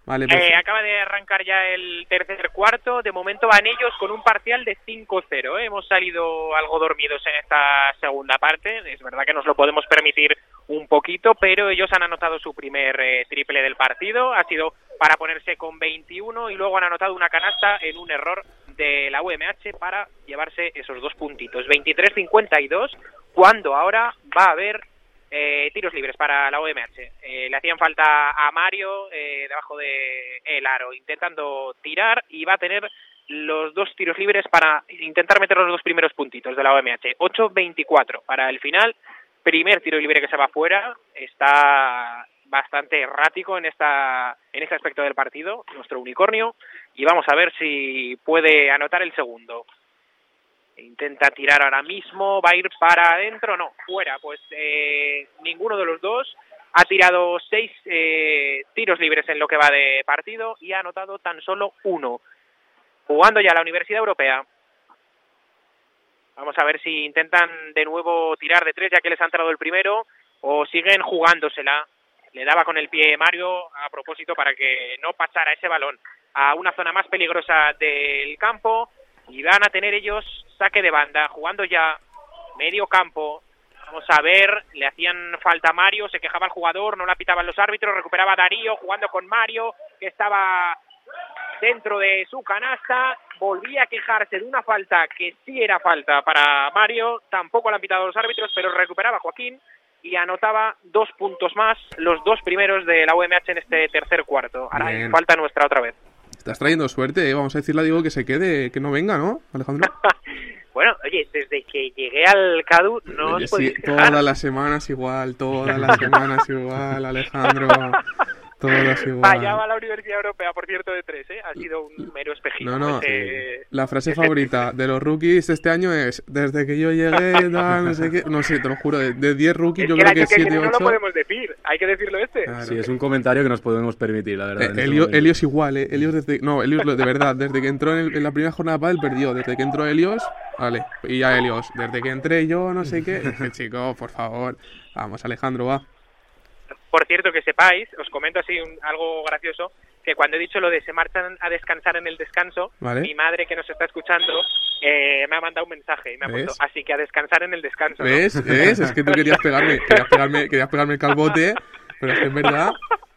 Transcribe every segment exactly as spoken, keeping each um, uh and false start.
Vale, pues... eh, acaba de arrancar ya el tercer cuarto. De momento van ellos con un parcial de cinco cero. ¿eh? Hemos salido algo dormidos en esta segunda parte. Es verdad que nos lo podemos permitir un poquito, pero ellos han anotado su primer eh, triple del partido. Ha sido para ponerse con veintiuno y luego han anotado una canasta en un error de la U M H para llevarse esos dos puntitos. veintitrés cincuenta y dos, cuando ahora va a haber Eh, tiros libres para la U M H. Eh, le hacían falta a Mario eh, debajo de el aro intentando tirar y va a tener los dos tiros libres para intentar meter los dos primeros puntitos de la U M H. ocho veinticuatro para el final. Primer tiro libre que se va fuera. Está bastante errático en esta en este aspecto del partido nuestro unicornio, y vamos a ver si puede anotar el segundo. Intenta tirar ahora mismo, va a ir para adentro, no, fuera, pues eh, ninguno de los dos. Ha tirado seis eh, tiros libres en lo que va de partido y ha anotado tan solo uno. Jugando ya la Universidad Europea. Vamos a ver si intentan de nuevo tirar de tres, ya que les ha entrado el primero, o siguen jugándosela. Le daba con el pie Mario a propósito para que no pasara ese balón a una zona más peligrosa del campo. Y van a tener ellos saque de banda, jugando ya medio campo. Vamos a ver, le hacían falta a Mario, se quejaba el jugador, no la pitaban los árbitros, recuperaba Darío jugando con Mario, que estaba dentro de su canasta, volvía a quejarse de una falta que sí era falta para Mario, tampoco la han pitado los árbitros, pero recuperaba Joaquín y anotaba dos puntos más, los dos primeros de la U M H en este tercer cuarto. Ahora hay falta nuestra otra vez. Estás trayendo suerte, ¿eh? Vamos a decirle a Diego que se quede, que no venga, ¿no, Alejandro? Bueno, oye, desde que llegué al CADU no oye, os podéis sí, quejar. Todas las semanas igual, todas las semanas igual, Alejandro. Todas igual. Fallaba la Universidad Europea, por cierto, de tres, ¿eh? Ha sido un mero espejismo. No, no, ese... la frase favorita de los rookies este año es: desde que yo llegué, da, no sé qué, no sé, te lo juro, de, de diez rookies es yo que creo que siete, ocho... No lo podemos decir, hay que decirlo este. Claro. Sí, es un comentario que nos podemos permitir, la verdad. Eh, Elio, Helios igual, ¿eh? Helios desde... No, Helios de verdad, desde que entró en, el, en la primera jornada para él perdió, desde que entró Helios, vale, y ya Helios, desde que entré yo, no sé qué, dije, chico, por favor, vamos, Alejandro, va. Por cierto, que sepáis, os comento así un, algo gracioso, que cuando he dicho lo de se marchan a descansar en el descanso, ¿vale? Mi madre, que nos está escuchando, eh, me ha mandado un mensaje y me ha puesto, así que a descansar en el descanso, ¿no? ¿Ves? ¿Ves? Es que tú querías pegarme, querías pegarme, querías pegarme el calbote, pero es que es verdad.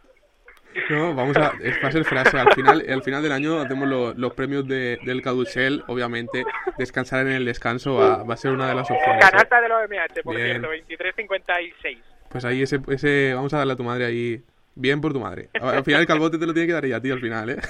No, vamos a... Es, va a ser frase. Al final, al final del año hacemos lo, los premios de, del Caducel. Obviamente, descansar en el descanso va, va a ser una de las opciones. Canasta ¿eh? De la O M H, por Bien. cierto, veintitrés cincuenta y seis. Pues ahí ese, ese... Vamos a darle a tu madre ahí... Bien por tu madre. Al final el calbote te lo tiene que dar ella, tío, al final, ¿eh?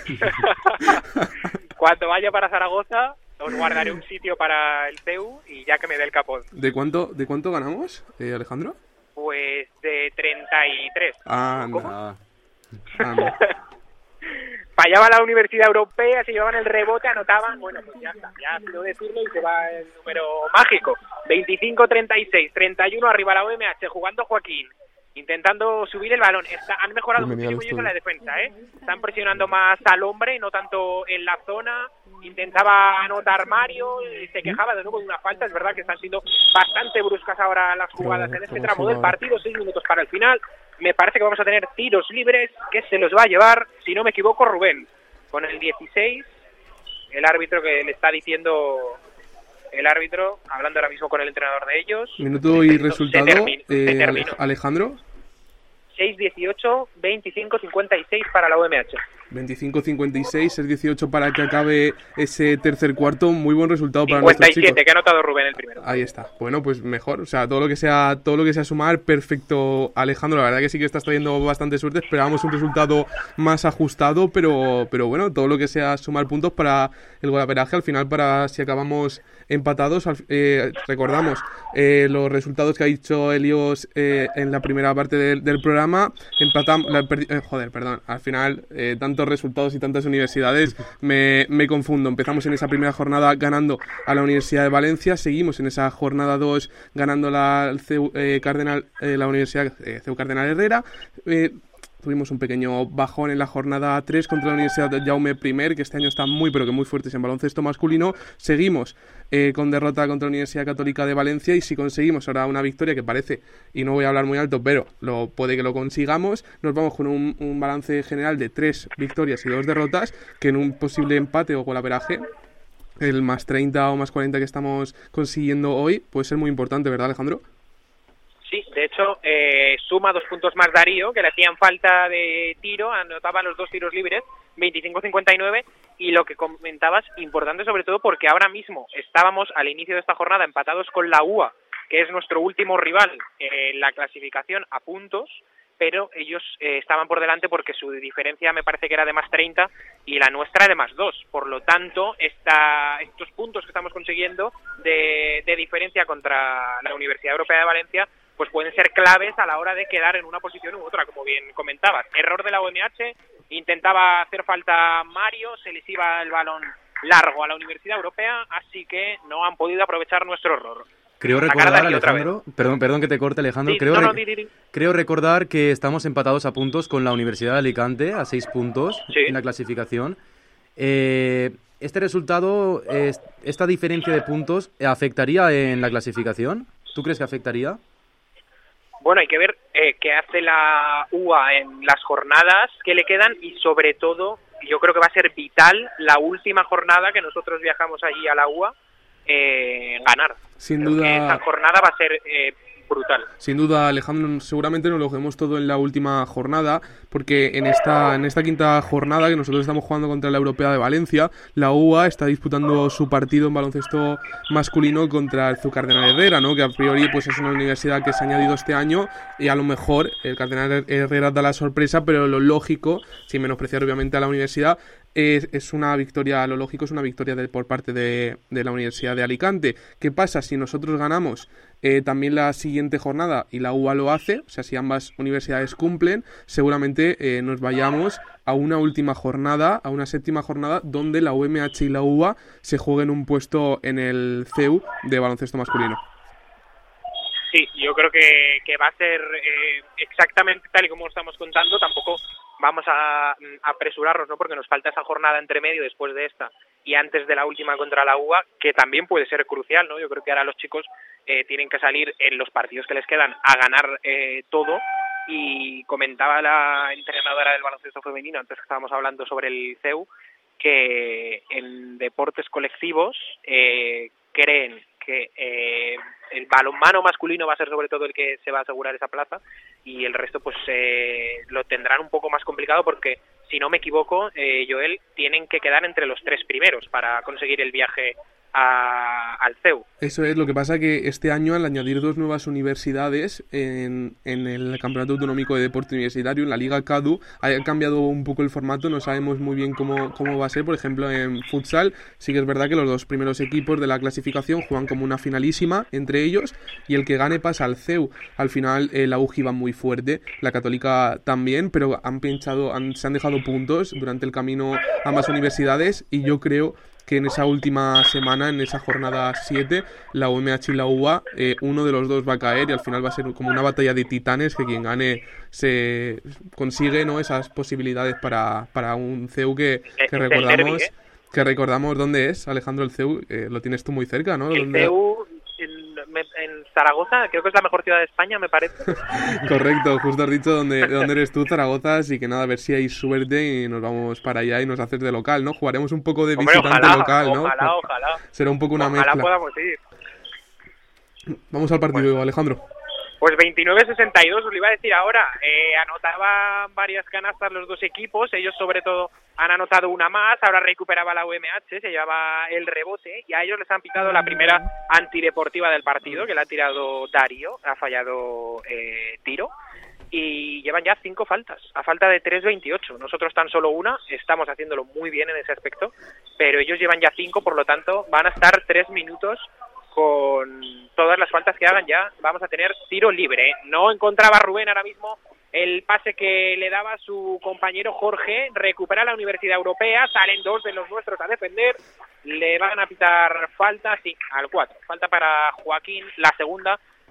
Cuando vaya para Zaragoza, os guardaré un sitio para el C E U y ya que me dé el capón. ¿De cuánto, de cuánto ganamos, eh, Alejandro? Pues de treinta y tres. Ah, ¿Cómo? no. Ah, no. Fallaba la Universidad Europea, se llevaban el rebote, anotaban, bueno, pues ya está, ya ha sido decirlo y se va el número mágico. veinticinco treinta y seis, treinta y uno arriba la U M H, jugando Joaquín, intentando subir el balón. Está, han mejorado muchísimo ellos en la defensa, ¿eh? Están presionando más al hombre, no tanto en la zona. Intentaba anotar Mario, y se quejaba de nuevo de una falta. Es verdad que están siendo bastante bruscas ahora las jugadas en este tramo del partido, seis minutos para el final. Me parece que vamos a tener tiros libres que se los va a llevar, si no me equivoco, Rubén. Con el dieciséis, el árbitro que le está diciendo, el árbitro, hablando ahora mismo con el entrenador de ellos. Minuto y resultado, termino, eh, Alejandro. seis dieciocho, veinticinco cincuenta y seis para la U M H. veinticinco cincuenta y seis, seis dieciocho para que acabe ese tercer cuarto. Muy buen resultado para cincuenta y siete, nuestros chicos. que ha anotado Rubén el primero. Ahí está. Bueno, pues mejor. O sea, todo lo que sea todo lo que sea sumar, perfecto, Alejandro. La verdad que sí que estás trayendo bastante suerte. Esperábamos un resultado más ajustado, pero pero bueno, todo lo que sea sumar puntos para el golaveraje. Al final, para si acabamos empatados, eh, recordamos eh, los resultados que ha dicho Helios eh, en la primera parte del, del programa. Empatamos... La, eh, joder, perdón. Al final, eh, tantos resultados y tantas universidades, me, me confundo. Empezamos en esa primera jornada ganando a la Universidad de Valencia, seguimos en esa jornada dos ganando la C E U, eh, Cardenal, eh, la Universidad eh, C E U Cardenal Herrera. Eh, tuvimos un pequeño bajón en la jornada tres contra la Universidad de Jaume I, que este año está muy pero que muy fuertes en baloncesto masculino. Seguimos eh, con derrota contra la Universidad Católica de Valencia, y si conseguimos ahora una victoria que parece, y no voy a hablar muy alto, pero lo, puede que lo consigamos, nos vamos con un, un balance general de tres victorias y dos derrotas, que en un posible empate o golaveraje, el más treinta o más cuarenta que estamos consiguiendo hoy puede ser muy importante, ¿verdad, Alejandro? Sí, de hecho, eh, suma dos puntos más Darío, que le hacían falta de tiro, anotaba los dos tiros libres, veinticinco cincuenta y nueve, y lo que comentabas, importante sobre todo porque ahora mismo estábamos al inicio de esta jornada empatados con la U A, que es nuestro último rival en la clasificación a puntos, pero ellos eh, estaban por delante porque su diferencia me parece que era de más treinta y la nuestra de más dos. Por lo tanto, esta, estos puntos que estamos consiguiendo de, de diferencia contra la Universidad Europea de Valencia pues pueden ser claves a la hora de quedar en una posición u otra, como bien comentabas. Error de la U M H, intentaba hacer falta Mario, se les iba el balón largo a la Universidad Europea, así que no han podido aprovechar nuestro error. Creo recordar, Alejandro, perdón, perdón que te corte, Alejandro, sí, creo, no, no, re- di, di, di. creo recordar que estamos empatados a puntos con la Universidad de Alicante, a seis puntos sí. en la clasificación. Eh, ¿Este resultado, eh, esta diferencia de puntos, afectaría en la clasificación? ¿Tú crees que afectaría? Bueno, hay que ver eh, qué hace la U A en las jornadas que le quedan y sobre todo yo creo que va a ser vital la última jornada que nosotros viajamos allí a la U A eh, ganar. Sin Creo duda. que esa jornada va a ser eh, brutal. Sin duda, Alejandro, seguramente nos lo juguemos todo en la última jornada, porque en esta en esta quinta jornada que nosotros estamos jugando contra la Europea de Valencia, la U A está disputando su partido en baloncesto masculino contra el C U Cardenal Herrera, ¿no? Que a priori pues es una universidad que se ha añadido este año y a lo mejor el Cardenal Herrera da la sorpresa, pero lo lógico, sin menospreciar obviamente a la universidad, Es, es una victoria, lo lógico es una victoria de, por parte de, de la Universidad de Alicante. ¿Qué pasa si nosotros ganamos eh, también la siguiente jornada y la U A lo hace? O sea, si ambas universidades cumplen, seguramente eh, nos vayamos a una última jornada, a una séptima jornada, donde la U M H y la U A se jueguen un puesto en el C E U de baloncesto masculino. Sí, yo creo que, que va a ser eh, exactamente tal y como estamos contando. Tampoco vamos a, a apresurarnos, ¿no? Porque nos falta esa jornada entre medio después de esta y antes de la última contra la U A, que también puede ser crucial, ¿no? Yo creo que ahora los chicos eh, tienen que salir en los partidos que les quedan a ganar eh, todo. Y comentaba la entrenadora del baloncesto femenino, antes que estábamos hablando sobre el C E U, que en deportes colectivos eh, creen que eh, el balonmano masculino va a ser sobre todo el que se va a asegurar esa plaza y el resto pues eh, lo tendrán un poco más complicado porque, si no me equivoco, eh, Joel, tienen que quedar entre los tres primeros para conseguir el viaje a, al C E U. Eso es, lo que pasa que este año, al añadir dos nuevas universidades en, en el Campeonato Autonómico de Deporte Universitario, en la Liga CADU, ha cambiado un poco el formato, no sabemos muy bien cómo, cómo va a ser. Por ejemplo, en futsal sí que es verdad que los dos primeros equipos de la clasificación juegan como una finalísima entre ellos y el que gane pasa al C E U. Al final eh, la U J I va muy fuerte, la Católica también, pero han pinchado, han, se han dejado puntos durante el camino a ambas universidades y yo creo que en esa última semana, en esa jornada siete, la U M H y la U A, eh, uno de los dos va a caer y al final va a ser como una batalla de titanes, que quien gane se consigue, ¿no?, esas posibilidades para, para un C E U que, que recordamos ¿eh? que recordamos dónde es, Alejandro, el C E U, eh, lo tienes tú muy cerca, ¿no? El ¿Dónde? C E U en, en Zaragoza, creo que es la mejor ciudad de España, me parece. Correcto, justo has dicho dónde, dónde eres tú, Zaragoza, así que nada, a ver si hay suerte y nos vamos para allá y nos haces de local, ¿no? Jugaremos un poco de Hombre, visitante ojalá, local, ¿no? Ojalá, ojalá. Será un poco una ojalá mezcla. podamos ir. Vamos al partido, Bueno. Alejandro. Pues veintinueve sesenta y dos, os lo iba a decir ahora. Eh, anotaban varias canastas los dos equipos, ellos sobre todo han anotado una más, ahora recuperaba la U M H, se llevaba el rebote y a ellos les han pitado la primera antideportiva del partido, que la ha tirado Darío, ha fallado eh, tiro, y llevan ya cinco faltas, a falta de tres veintiocho. Nosotros tan solo una, estamos haciéndolo muy bien en ese aspecto, pero ellos llevan ya cinco, por lo tanto van a estar tres minutos con todas las faltas que hagan. Ya vamos a tener tiro libre. No encontraba Rubén ahora mismo el pase que le daba su compañero Jorge, recupera la Universidad Europea, salen dos de los nuestros a defender, le van a pitar falta, sí, al cuatro, falta para Joaquín, la segunda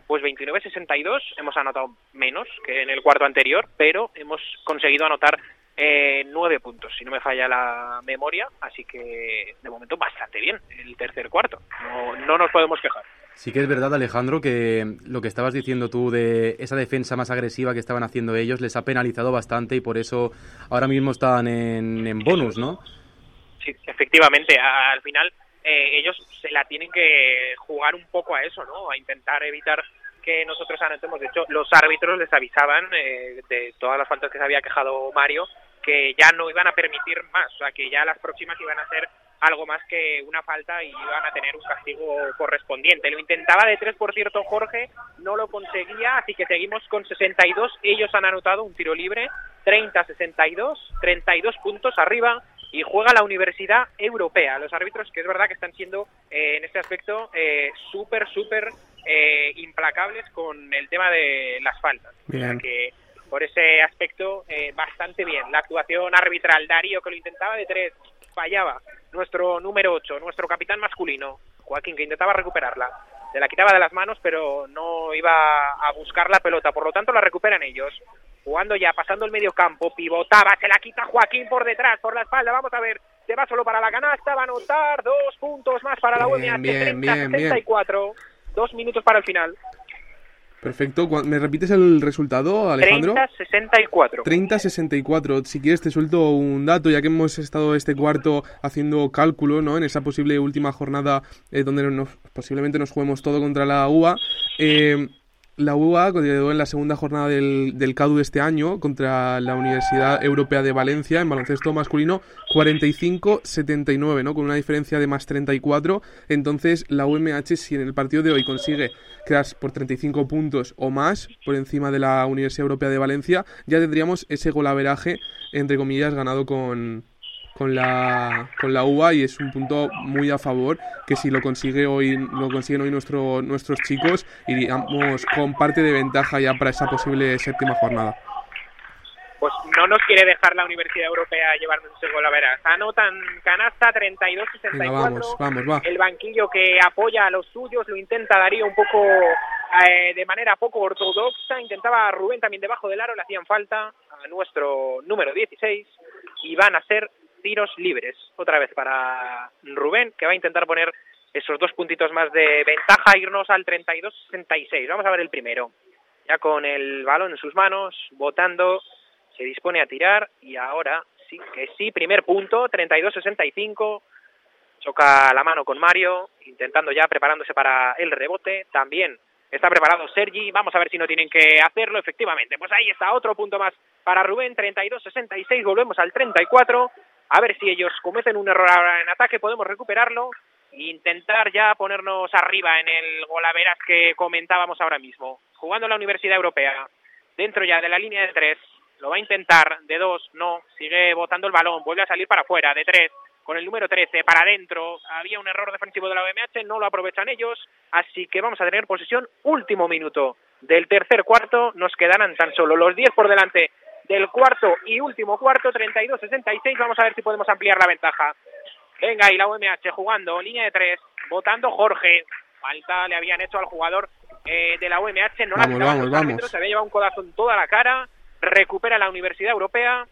pues veintinueve sesenta y dos, hemos anotado menos que en el cuarto anterior, pero hemos conseguido anotar eh, nueve puntos, si no me falla la memoria, así que de momento bastante bien el tercer cuarto, no, no nos podemos quejar. Sí que es verdad, Alejandro, que lo que estabas diciendo tú de esa defensa más agresiva que estaban haciendo ellos les ha penalizado bastante y por eso ahora mismo están en, en bonus, ¿no? Sí, efectivamente, al final eh, ellos se la tienen que jugar un poco a eso, ¿no? A intentar evitar que nosotros anotemos. De hecho, los árbitros les avisaban eh, de todas las faltas que se había quejado Mario, que ya no iban a permitir más, o sea, que ya las próximas iban a ser algo más que una falta y iban a tener un castigo correspondiente. Lo intentaba de tres, por cierto, Jorge, no lo conseguía, así que seguimos con sesenta y dos. Ellos han anotado un tiro libre, treinta sesenta y dos, treinta y dos puntos arriba, y juega la Universidad Europea. Los árbitros, que es verdad que están siendo eh, en este aspecto eh, súper, súper eh, implacables con el tema de las faltas. Bien. O sea que por ese aspecto eh, bastante bien. La actuación arbitral, Darío, que lo intentaba de tres, fallaba. Nuestro número ocho, nuestro capitán masculino, Joaquín, que intentaba recuperarla. Se la quitaba de las manos, pero no iba a buscar la pelota. Por lo tanto, la recuperan ellos. Jugando ya, pasando el medio campo, pivotaba, se la quita Joaquín por detrás, por la espalda, vamos a ver, se va solo para la canasta, va a anotar dos puntos más para la U M H, treinta sesenta y cuatro, dos minutos para el final. Perfecto, ¿me repites el resultado, Alejandro? treinta sesenta y cuatro. treinta sesenta y cuatro, si quieres te suelto un dato, ya que hemos estado este cuarto haciendo cálculo, ¿no? En esa posible última jornada eh, donde nos, posiblemente nos juguemos todo contra la U A. Eh, La U A quedó en la segunda jornada del, del C A D U de este año contra la Universidad Europea de Valencia en baloncesto masculino cuarenta y cinco setenta y nueve, ¿no? Con una diferencia de más treinta y cuatro. Entonces la U M H, si en el partido de hoy consigue quedar por treinta y cinco puntos o más por encima de la Universidad Europea de Valencia, ya tendríamos ese golaveraje, entre comillas, ganado con... con la con la U A, y es un punto muy a favor que si lo consigue hoy lo consiguen hoy nuestro, nuestros chicos, iríamos con parte de ventaja ya para esa posible séptima jornada. Pues no nos quiere dejar la Universidad Europea llevarnos ese gol a veras. Anotan canasta treinta y dos sesenta y cuatro. Venga, vamos, vamos, va. El banquillo que apoya a los suyos, lo intenta Darío un poco eh, de manera poco ortodoxa. Intentaba Rubén también debajo del aro, le hacían falta a nuestro número dieciséis y van a ser tiros libres, otra vez para Rubén, que va a intentar poner esos dos puntitos más de ventaja, irnos al treinta y dos sesenta y seis. Vamos a ver el primero, ya con el balón en sus manos, botando, se dispone a tirar, y ahora sí que sí, primer punto, treinta y dos sesenta y cinco, choca la mano con Mario, intentando ya, preparándose para el rebote, también está preparado Sergi, vamos a ver si no tienen que hacerlo, efectivamente, pues ahí está, otro punto más para Rubén, treinta y dos sesenta y seis, volvemos al treinta y cuatro, a ver si ellos cometen un error ahora en ataque, podemos recuperarlo e intentar ya ponernos arriba en el golaveras que comentábamos ahora mismo. Jugando la Universidad Europea, dentro ya de la línea de tres, lo va a intentar, de dos, no, sigue botando el balón, vuelve a salir para afuera, de tres, con el número trece, para adentro, había un error defensivo de la U M H, no lo aprovechan ellos, así que vamos a tener posesión, último minuto del tercer cuarto, nos quedarán tan solo los diez por delante del cuarto y último cuarto, treinta y dos sesenta y seis, vamos a ver si podemos ampliar la ventaja. Venga, y la U M H jugando, línea de tres, votando Jorge, falta le habían hecho al jugador eh, de la U M H, no vamos, la vamos, los vamos. árbitros, se había llevado un codazo en toda la cara, recupera la Universidad Europea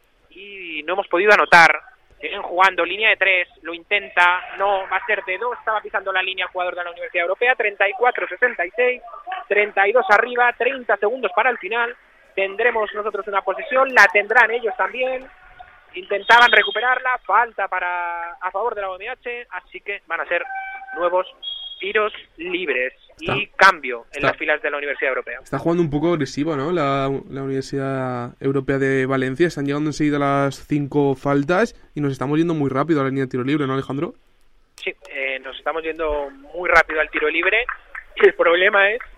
y no hemos podido anotar. Siguen jugando, línea de tres, lo intenta, no, va a ser de dos, estaba pisando la línea el jugador de la Universidad Europea, treinta y cuatro sesenta y seis, treinta y dos arriba, treinta segundos para el final, tendremos nosotros una posesión, la tendrán ellos también, intentaban recuperarla, falta para a favor de la U M H, así que van a ser nuevos tiros libres y está, cambio en está, las filas de la Universidad Europea. Está jugando un poco agresivo, ¿no? La, la Universidad Europea de Valencia, están llegando enseguida las cinco faltas y nos estamos yendo muy rápido a la línea de tiro libre, ¿no, Alejandro? Sí, eh, nos estamos yendo muy rápido al tiro libre y el problema es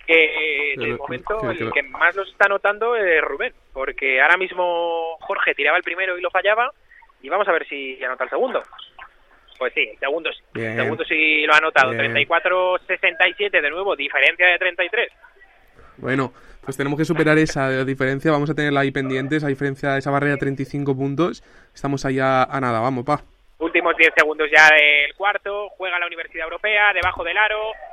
que en el momento que, que, el que más los está notando es Rubén, porque ahora mismo Jorge tiraba el primero y lo fallaba, y vamos a ver si anota el segundo. Pues sí, el segundo sí, el segundo sí lo ha anotado, bien. treinta y cuatro sesenta y siete de nuevo, diferencia de treinta y tres. Bueno, pues tenemos que superar esa diferencia, vamos a tenerla ahí pendiente, esa diferencia, esa barrera de treinta y cinco puntos, estamos allá a nada, vamos, pa. Últimos diez segundos ya del cuarto, juega la Universidad Europea, debajo del aro,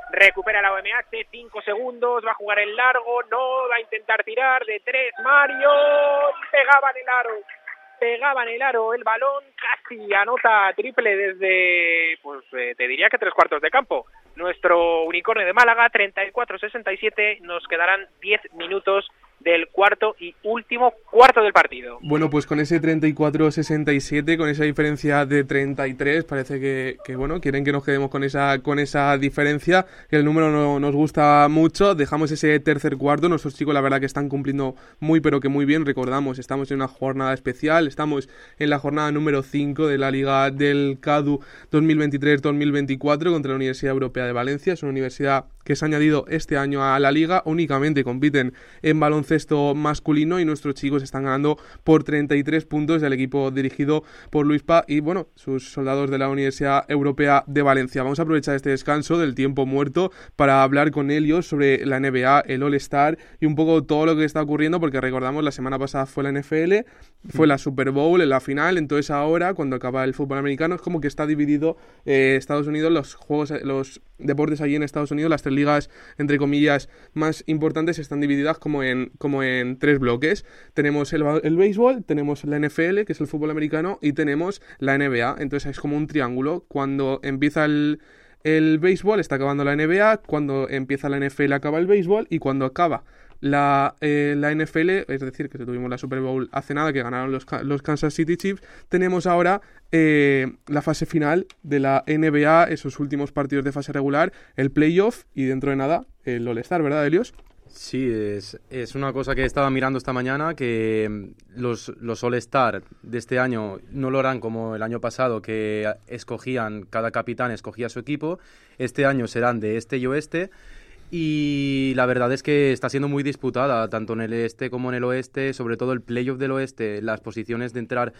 recupera la O M H, cinco segundos, va a jugar el largo, no, va a intentar tirar de tres, Mario, pegaba en el aro, pegaba en el aro el balón, casi anota triple desde, pues eh, te diría que tres cuartos de campo. Nuestro unicornio de Málaga, treinta y cuatro sesenta y siete, nos quedarán diez minutos del cuarto y último cuarto del partido. Bueno, pues con ese treinta y cuatro sesenta y siete, con esa diferencia de treinta y tres, parece que, que bueno, quieren que nos quedemos con esa con esa diferencia, que el número no, nos gusta mucho. Dejamos ese tercer cuarto, nuestros chicos la verdad que están cumpliendo muy pero que muy bien. Recordamos, estamos en una jornada especial, estamos en la jornada número cinco de la Liga del CADU dos mil veintitrés dos mil veinticuatro contra la Universidad Europea de Valencia. Es una universidad que se ha añadido este año a la Liga, únicamente compiten en baloncesto masculino y nuestros chicos están ganando por treinta y tres puntos del equipo dirigido por Luis Paz y bueno, sus soldados de la Universidad Europea de Valencia. Vamos a aprovechar este descanso del tiempo muerto para hablar con Helios sobre la N B A, el All-Star y un poco todo lo que está ocurriendo, porque recordamos la semana pasada fue la N F L, fue la Super Bowl en la final, entonces ahora cuando acaba el fútbol americano es como que está dividido eh, Estados Unidos, los juegos, los deportes allí en Estados Unidos, las tres ligas entre comillas más importantes están divididas como en como en tres bloques. Tenemos el, el béisbol, tenemos la N F L, que es el fútbol americano, y tenemos la N B A. Entonces es como un triángulo. Cuando empieza el, el béisbol está acabando la N B A, cuando empieza la N F L acaba el béisbol y cuando acaba la, eh, la N F L, es decir, que tuvimos la Super Bowl hace nada, que ganaron los, los Kansas City Chiefs, tenemos ahora eh, la fase final de la N B A, esos últimos partidos de fase regular, el playoff y dentro de nada el All-Star, ¿verdad, Helios? Sí, es, es una cosa que estaba mirando esta mañana, que los, los All-Star de este año no lo harán como el año pasado, que escogían, cada capitán escogía su equipo. Este año serán de este y oeste. Y la verdad es que está siendo muy disputada, tanto en el este como en el oeste, sobre todo el playoff del oeste, las posiciones de entrar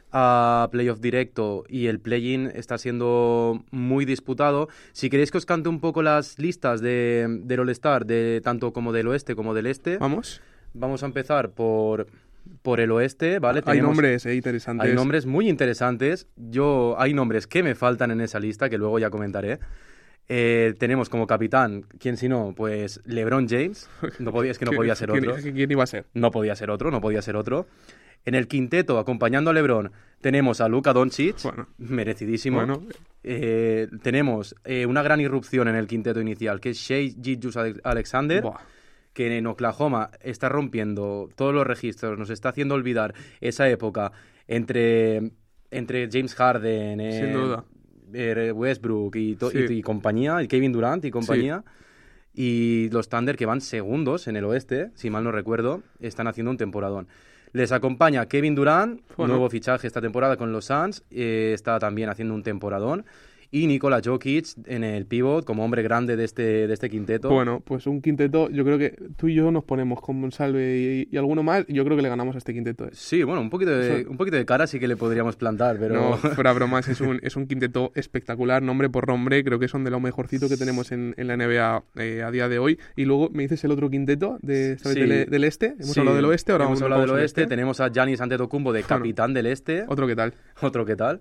a playoff directo y el play-in está siendo muy disputado. Si queréis que os cante un poco las listas de, del All-Star, de, tanto como del oeste como del este. Vamos. Vamos a empezar por, por el oeste, ¿vale? Hay Tenemos, nombres eh, interesantes. Hay nombres muy interesantes. Yo, hay nombres que me faltan en esa lista, que luego ya comentaré. Eh, tenemos como capitán, ¿quién si no? Pues LeBron James. No podía, es que no podía ser otro. ¿Quién, ¿Quién iba a ser? No podía ser otro, no podía ser otro. En el quinteto, acompañando a LeBron, tenemos a Luka Doncic, bueno, merecidísimo. Bueno. Eh, tenemos eh, una gran irrupción en el quinteto inicial, que es Shai Gilgeous-Alexander, Buah. que en Oklahoma está rompiendo todos los registros, nos está haciendo olvidar esa época entre, entre James Harden, eh, Sin duda. eh, Westbrook y, to- Sí. y, y compañía, y Kevin Durant y compañía. Sí. Y los Thunder, que van segundos en el oeste, si mal no recuerdo, están haciendo un temporadón. Les acompaña Kevin Durant, bueno. nuevo fichaje esta temporada con los Suns, eh, está también haciendo un temporadón. Y Nikola Jokic en el pivot como hombre grande de este, de este quinteto. Bueno, pues un quinteto, yo creo que tú y yo nos ponemos con Monsalve y, y alguno más, yo creo que le ganamos a este quinteto. ¿eh? Sí, bueno, un poquito de, sí. un poquito de cara sí que le podríamos plantar, pero... No, fuera bromas, es un, es un quinteto espectacular, nombre por nombre, creo que son de lo mejorcito que tenemos en, en la N B A eh, a día de hoy. Y luego me dices el otro quinteto de, ¿sabes? Sí. del, del este, hemos sí. hablado del oeste, ahora hemos hablado del oeste, este. Tenemos a Giannis Antetokounmpo de capitán bueno, del este. Otro que tal. Otro que tal.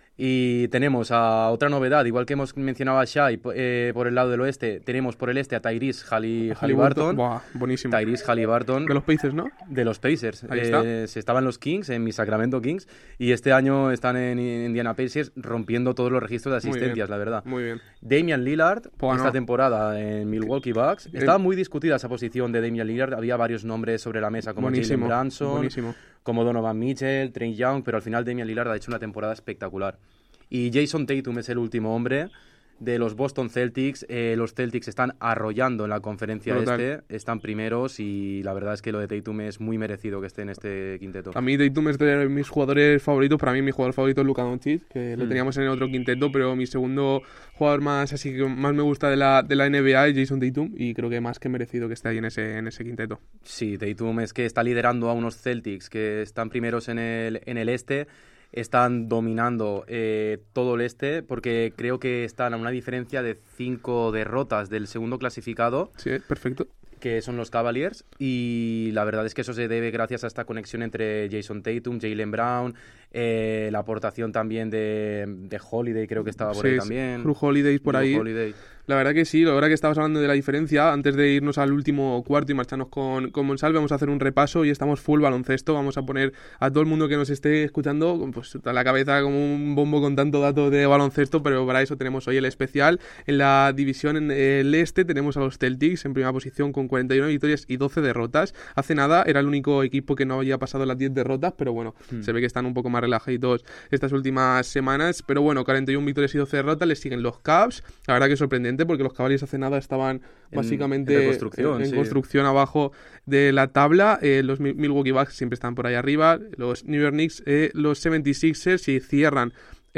Y tenemos a otra novedad, igual que hemos mencionado a Shai eh, por el lado del oeste, tenemos por el este a Tyrese Hali- Haliburton. Buah, buenísimo. Tyrese Haliburton. De los Pacers, ¿no? De los Pacers. Ahí está. Eh, se estaban los Kings, en mi Sacramento Kings, y este año están en Indiana Pacers rompiendo todos los registros de asistencias, la verdad. Muy bien. Damian Lillard, Buah, esta no. temporada en Milwaukee Bucks. Estaba muy discutida esa posición de Damian Lillard, había varios nombres sobre la mesa, como Jalen Brunson, buenísimo. como Donovan Mitchell, Trae Young, pero al final Damian Lillard ha hecho una temporada espectacular. Y Jason Tatum es el último hombre de los Boston Celtics. Eh, los Celtics están arrollando en la conferencia Total. este, están primeros y la verdad es que lo de Tatum es muy merecido que esté en este quinteto. A mí Tatum es de mis jugadores favoritos. Para mí mi jugador favorito es Luka Doncic, que lo Mm. teníamos en el otro quinteto, pero mi segundo jugador más así que más me gusta de la, de la N B A es Jason Tatum y creo que más que merecido que esté ahí en ese, en ese quinteto. Sí, Tatum es que está liderando a unos Celtics que están primeros en el, en el este. Están dominando eh, todo el este porque creo que están a una diferencia de cinco derrotas del segundo clasificado. Sí, perfecto. Que son los Cavaliers, y la verdad es que eso se debe gracias a esta conexión entre Jason Tatum, Jaylen Brown, eh, la aportación también de, de Holiday, creo que estaba por sí, ahí también. Drew Holiday por Drew ahí. Holiday. La verdad que sí, la verdad que estabas hablando de la diferencia. Antes de irnos al último cuarto y marcharnos con, con Monsalve, vamos a hacer un repaso y estamos full baloncesto. Vamos a poner a todo el mundo que nos esté escuchando pues a la cabeza como un bombo con tanto dato de baloncesto, pero para eso tenemos hoy el especial. En la división en el este tenemos a los Celtics en primera posición con cuarenta y una victorias y doce derrotas. Hace nada era el único equipo que no había pasado las diez derrotas, pero bueno, hmm. se ve que están un poco más relajaditos estas últimas semanas. Pero bueno, cuarenta y una victorias y doce derrotas, les siguen los Cavs. La verdad que es sorprendente porque los Cavaliers hace nada estaban básicamente en, en construcción, en, en sí. construcción abajo de la tabla. Eh, los Milwaukee Bucks siempre están por ahí arriba, los New York Knicks, eh, los setenta y seis ers y cierran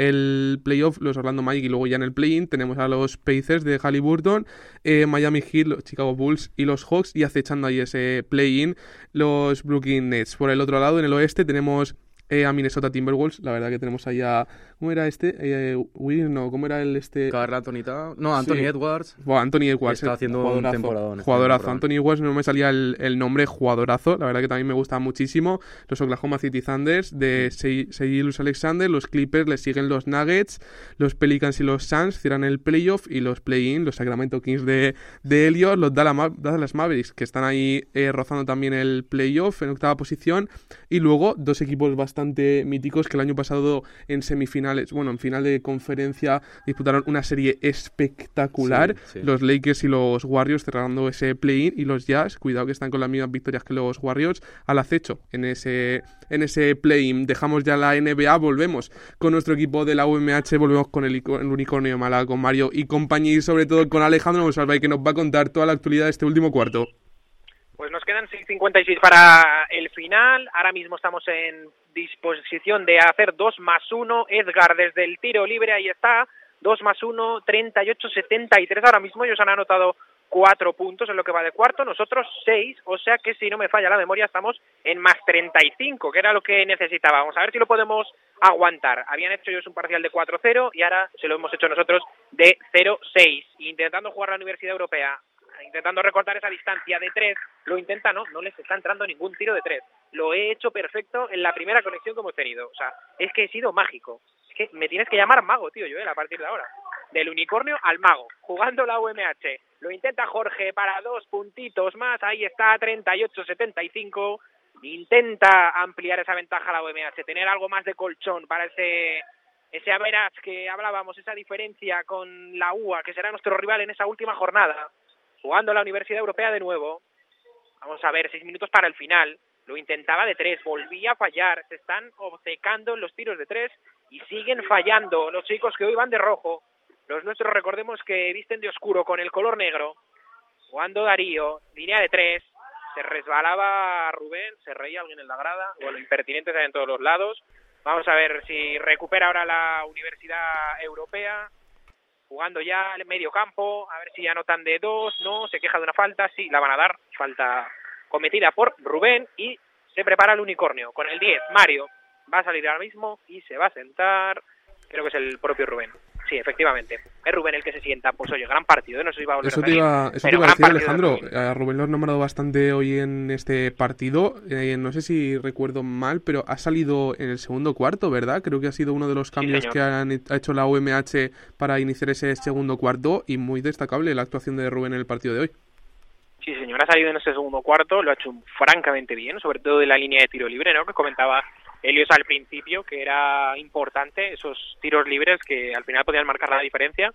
el playoff los Orlando Magic, y luego ya en el play-in tenemos a los Pacers de Haliburton, eh, Miami Heat, los Chicago Bulls y los Hawks, y acechando ahí ese play-in los Brooklyn Nets. Por el otro lado, en el oeste tenemos Eh, a Minnesota Timberwolves. La verdad que tenemos ahí a... ¿Cómo era este? Eh, Will, no, ¿cómo era el este? Carl Anthony Towns. No, Anthony sí. Edwards. Bueno, Anthony Edwards. Está haciendo un temporadón. Jugadorazo. Anthony Edwards, no me salía el, el nombre, jugadorazo. La verdad que también me gusta muchísimo. Los Oklahoma City Thunders de Seilus Alexander. Los Clippers, les siguen los Nuggets. Los Pelicans y los Suns cierran el playoff. Y los play-in, los Sacramento Kings de, de Elliot. Los Dallas Mavericks, que están ahí eh, rozando también el playoff en octava posición. Y luego dos equipos bastante bastante míticos que el año pasado en semifinales, bueno, en final de conferencia disputaron una serie espectacular. Sí, sí. Los Lakers y los Warriors cerrando ese play-in, y los Jazz, cuidado que están con las mismas victorias que los Warriors, al acecho en ese en ese play-in. Dejamos ya la N B A, volvemos con nuestro equipo de la U M H, volvemos con el, el unicornio de Málaga, con Mario y compañía, y sobre todo con Alejandro Monsalve, que nos va a contar toda la actualidad de este último cuarto. Pues nos quedan seis cincuenta y seis para el final. Ahora mismo estamos en disposición de hacer dos más uno. Edgar desde el tiro libre, ahí está. dos más uno, treinta y ocho setenta y tres. Ahora mismo ellos han anotado cuatro puntos en lo que va de cuarto. Nosotros seis, o sea que si no me falla la memoria estamos en más treinta y cinco, que era lo que necesitábamos. A ver si lo podemos aguantar. Habían hecho ellos un parcial de cuatro cero y ahora se lo hemos hecho nosotros de cero seis. Intentando jugar la Universidad Europea, intentando recortar esa distancia de tres, lo intenta, no, no les está entrando ningún tiro de tres. Lo he hecho perfecto en la primera conexión que hemos tenido. O sea, es que he sido mágico. Es que me tienes que llamar mago, tío, Joel, a partir de ahora. Del unicornio al mago, jugando la U M H. Lo intenta Jorge para dos puntitos más, ahí está, treinta y ocho setenta y cinco. Intenta ampliar esa ventaja la U M H, tener algo más de colchón para ese... ese average que hablábamos, esa diferencia con la U A, que será nuestro rival en esa última jornada. Jugando la Universidad Europea de nuevo. Vamos a ver, seis minutos para el final. Lo intentaba de tres, volvía a fallar. Se están obcecando en los tiros de tres y siguen fallando los chicos que hoy van de rojo. Los nuestros, recordemos que visten de oscuro con el color negro. Jugando Darío, línea de tres. Se resbalaba Rubén, se reía alguien en la grada. Bueno, impertinentes en todos los lados. Vamos a ver si recupera ahora la Universidad Europea. Jugando ya el medio campo, a ver si anotan de dos, no, se queja de una falta, sí, la van a dar, falta cometida por Rubén, y se prepara el unicornio con el diez, Mario, va a salir ahora mismo y se va a sentar, creo que es el propio Rubén. Sí, efectivamente. Es Rubén el que se sienta. Pues oye, gran partido, ¿eh? No sé si va a volver eso a salir. Te iba, eso te iba a decir, Alejandro. A Rubén lo has nombrado bastante hoy en este partido. Eh, no sé si recuerdo mal, pero ha salido en el segundo cuarto, ¿verdad? Creo que ha sido uno de los cambios sí, que han, ha hecho la U M H para iniciar ese segundo cuarto, y muy destacable la actuación de Rubén en el partido de hoy. Sí, señor, ha salido en ese segundo cuarto, lo ha hecho francamente bien, sobre todo de la línea de tiro libre, ¿no? Que comentaba Helios al principio, que era importante esos tiros libres que al final podían marcar la diferencia,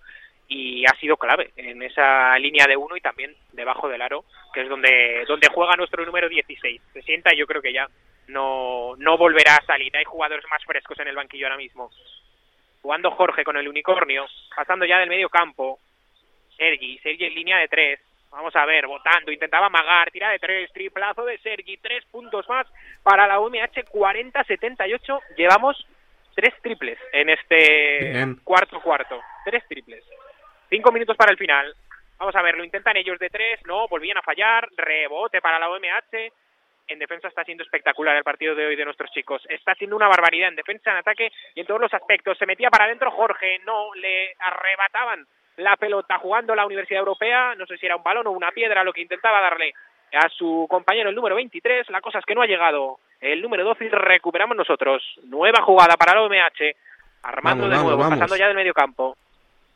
y ha sido clave en esa línea de uno y también debajo del aro, que es donde donde juega nuestro número dieciséis. Se sienta y yo creo que ya no, no volverá a salir. Hay jugadores más frescos en el banquillo ahora mismo. Jugando Jorge con el unicornio, pasando ya del medio campo. Sergi, Sergi en línea de tres. Vamos a ver, votando, intentaba amagar, tira de tres, triplazo de Sergi, tres puntos más para la U M H, cuarenta setenta y ocho. Llevamos tres triples en este Bien. cuarto cuarto, tres triples. Cinco minutos para el final. Vamos a ver, lo intentan ellos de tres, no, volvían a fallar, rebote para la U M H. En defensa está siendo espectacular el partido de hoy de nuestros chicos. Está siendo una barbaridad en defensa, en ataque y en todos los aspectos. Se metía para adentro Jorge, no, le arrebataban la pelota jugando la Universidad Europea, no sé si era un balón o una piedra lo que intentaba darle a su compañero el número veintitrés, la cosa es que no ha llegado el número doce y recuperamos nosotros. Nueva jugada para la U M H, armando vamos, de nuevo, vamos, pasando vamos. ya del medio campo.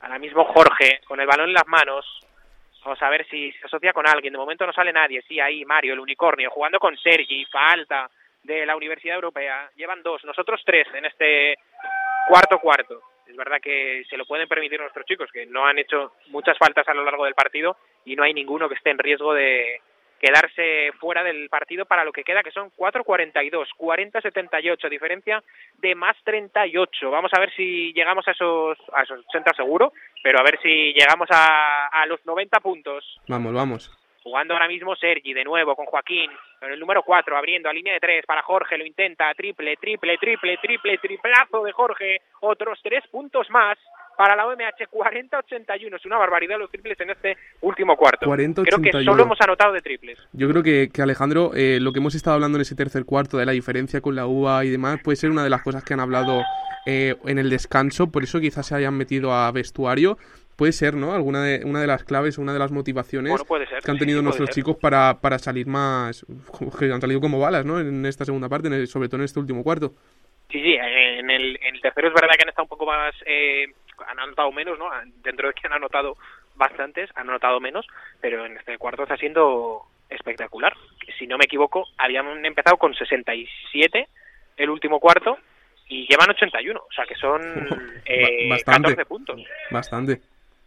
Ahora mismo Jorge, con el balón en las manos. Vamos a ver si se asocia con alguien. De momento no sale nadie. Sí, ahí Mario, el unicornio, jugando con Sergi. Falta de la Universidad Europea. Llevan dos, nosotros tres en este cuarto cuarto. Es verdad que se lo pueden permitir nuestros chicos, que no han hecho muchas faltas a lo largo del partido y no hay ninguno que esté en riesgo de quedarse fuera del partido para lo que queda, que son cuatro cuarenta y dos, cuarenta setenta y ocho, diferencia de más treinta y ocho. Vamos a ver si llegamos a esos a esos ochenta seguro, pero a ver si llegamos a, a los noventa puntos. Vamos, vamos. Jugando ahora mismo Sergi, de nuevo con Joaquín, con el número cuatro, abriendo a línea de tres para Jorge, lo intenta, triple, triple, triple, triple, triplazo de Jorge, otros tres puntos más para la U M H, cuarenta ochenta y uno, es una barbaridad los triples en este último cuarto. cuarenta ochenta y uno. Creo que solo hemos anotado de triples. Yo creo que, que Alejandro, eh, lo que hemos estado hablando en ese tercer cuarto de la diferencia con la U A y demás, puede ser una de las cosas que han hablado eh, en el descanso, por eso quizás se hayan metido a vestuario. Puede ser, ¿no? Alguna de, una de las claves, una de las motivaciones bueno, puede ser, que han tenido sí, nuestros chicos para, para salir más, que han salido como balas, ¿no? En esta segunda parte, en el, sobre todo en este último cuarto. Sí, sí, en el, en el tercero es verdad que han estado un poco más, eh, han anotado menos, ¿no? Dentro de que han anotado bastantes, han anotado menos, pero en este cuarto está siendo espectacular. Si no me equivoco, habían empezado con sesenta y siete el último cuarto y llevan ochenta y uno, o sea que son eh, catorce puntos. Bastante.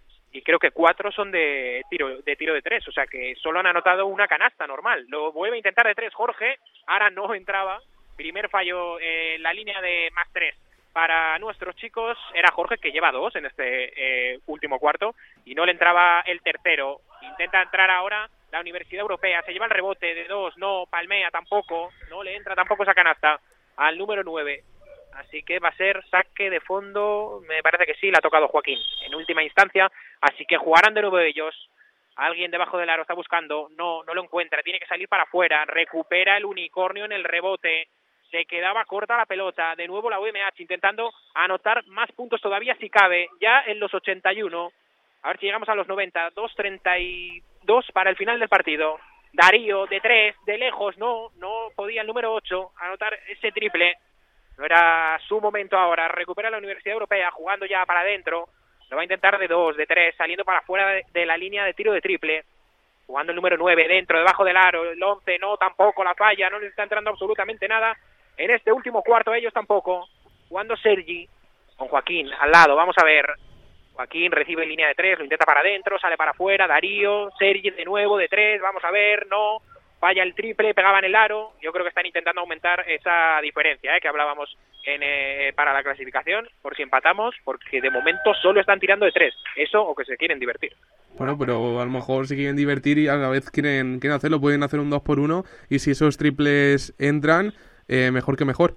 Y creo que cuatro son de tiro de tiro de tres, o sea que solo han anotado una canasta normal. Lo vuelve a intentar de tres Jorge, ahora no entraba. Primer fallo en eh, la línea de más tres para nuestros chicos. Era Jorge, que lleva dos en este eh, último cuarto, y no le entraba el tercero. Intenta entrar ahora la Universidad Europea, se lleva el rebote de dos, no palmea tampoco, no le entra tampoco esa canasta al número nueve. Así que va a ser saque de fondo, me parece que sí, le ha tocado Joaquín en última instancia, así que jugarán de nuevo ellos. Alguien debajo del aro está buscando, no, no lo encuentra, tiene que salir para afuera, recupera el unicornio en el rebote, se quedaba corta la pelota, de nuevo la U M H intentando anotar más puntos todavía si cabe, ya en los ochenta y uno, a ver si llegamos a los noventa, dos treinta y dos para el final del partido. Darío de tres, de lejos, no, no podía el número ocho anotar ese triple. No era su momento ahora, recupera la Universidad Europea jugando ya para adentro, lo va a intentar de dos, de tres, saliendo para fuera de, de la línea de tiro de triple, jugando el número nueve dentro, debajo del aro, el once no, tampoco, la falla, no le está entrando absolutamente nada en este último cuarto, ellos tampoco, jugando Sergi con Joaquín al lado, vamos a ver, Joaquín recibe en línea de tres, lo intenta para adentro, sale para afuera, Darío, Sergi de nuevo de tres, vamos a ver, no, falla el triple, pegaba en el aro. Yo creo que están intentando aumentar esa diferencia, ¿eh? que hablábamos en, eh, para la clasificación, por si empatamos, porque de momento solo están tirando de tres, eso o que se quieren divertir. Bueno, pero a lo mejor se quieren divertir y a la vez quieren, quieren hacerlo, pueden hacer un dos por uno, y si esos triples entran, eh, mejor que mejor.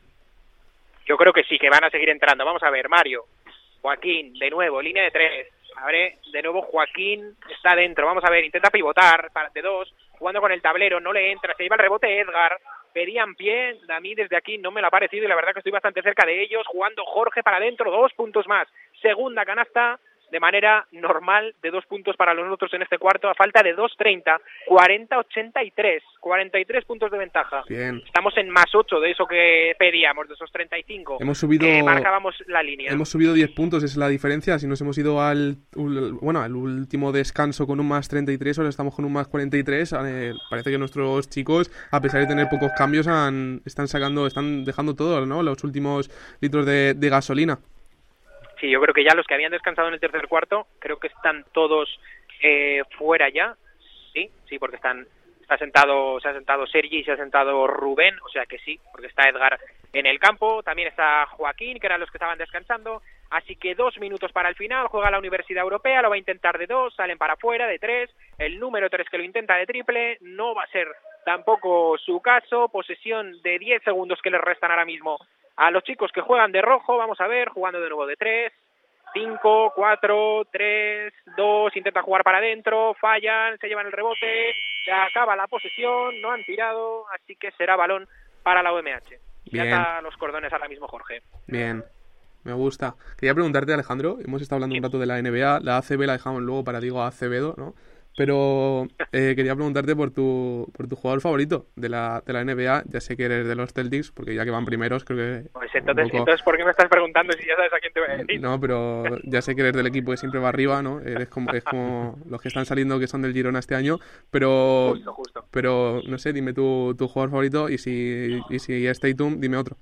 Yo creo que sí, que van a seguir entrando. Vamos a ver, Mario, Joaquín, de nuevo, línea de tres. Abre de nuevo Joaquín, está dentro, vamos a ver, intenta pivotar de dos, jugando con el tablero, no le entra, se lleva el rebote Edgar, pedían pie, a mí desde aquí no me lo ha parecido y la verdad que estoy bastante cerca de ellos, jugando Jorge para adentro, dos puntos más, segunda canasta de manera normal de dos puntos para los otros en este cuarto, a falta de dos treinta, cuarenta ochenta y tres, cuarenta y tres puntos de ventaja. Bien. Estamos en más ocho de eso que pedíamos, de esos treinta y cinco. Hemos subido, que marcábamos la línea. Hemos subido diez puntos, esa es la diferencia. Si nos hemos ido al, bueno, al último descanso con un más treinta y tres, ahora estamos con un más cuarenta y tres. Eh, parece que nuestros chicos, a pesar de tener pocos cambios, han, están sacando, están dejando todo, ¿no? Los últimos litros de, de gasolina. Sí, yo creo que ya los que habían descansado en el tercer cuarto, creo que están todos eh, fuera ya. Sí, sí, porque están está sentado, se ha sentado Sergi y se ha sentado Rubén, o sea que sí, porque está Edgar en el campo, también está Joaquín, que eran los que estaban descansando, así que dos minutos para el final, juega la Universidad Europea, lo va a intentar de dos, salen para afuera de tres, el número tres que lo intenta de triple, no va a ser tampoco su caso, posesión de diez segundos que les restan ahora mismo a los chicos que juegan de rojo, vamos a ver, jugando de nuevo de tres, cinco, cuatro, tres, dos, intenta jugar para adentro, fallan, se llevan el rebote, se acaba la posesión, no han tirado, así que será balón para la U M H. Ya está los cordones ahora mismo, Jorge. Bien, me gusta. Quería preguntarte, Alejandro, hemos estado hablando sí. un rato de la N B A, la A C B la dejamos luego para Diego Acevedo, ¿no? Pero eh, quería preguntarte por tu por tu jugador favorito de la, de la N B A. Ya sé que eres de los Celtics, porque ya que van primeros, creo que... Pues entonces, poco... entonces, ¿por qué me estás preguntando si ya sabes a quién te voy a decir? No, pero ya sé que eres del equipo que siempre va arriba, ¿no? Eres como, es como los que están saliendo que son del Girona este año, pero... Justo, justo. Pero, no sé, dime tu, tu jugador favorito y si, y si es Tatum, dime otro.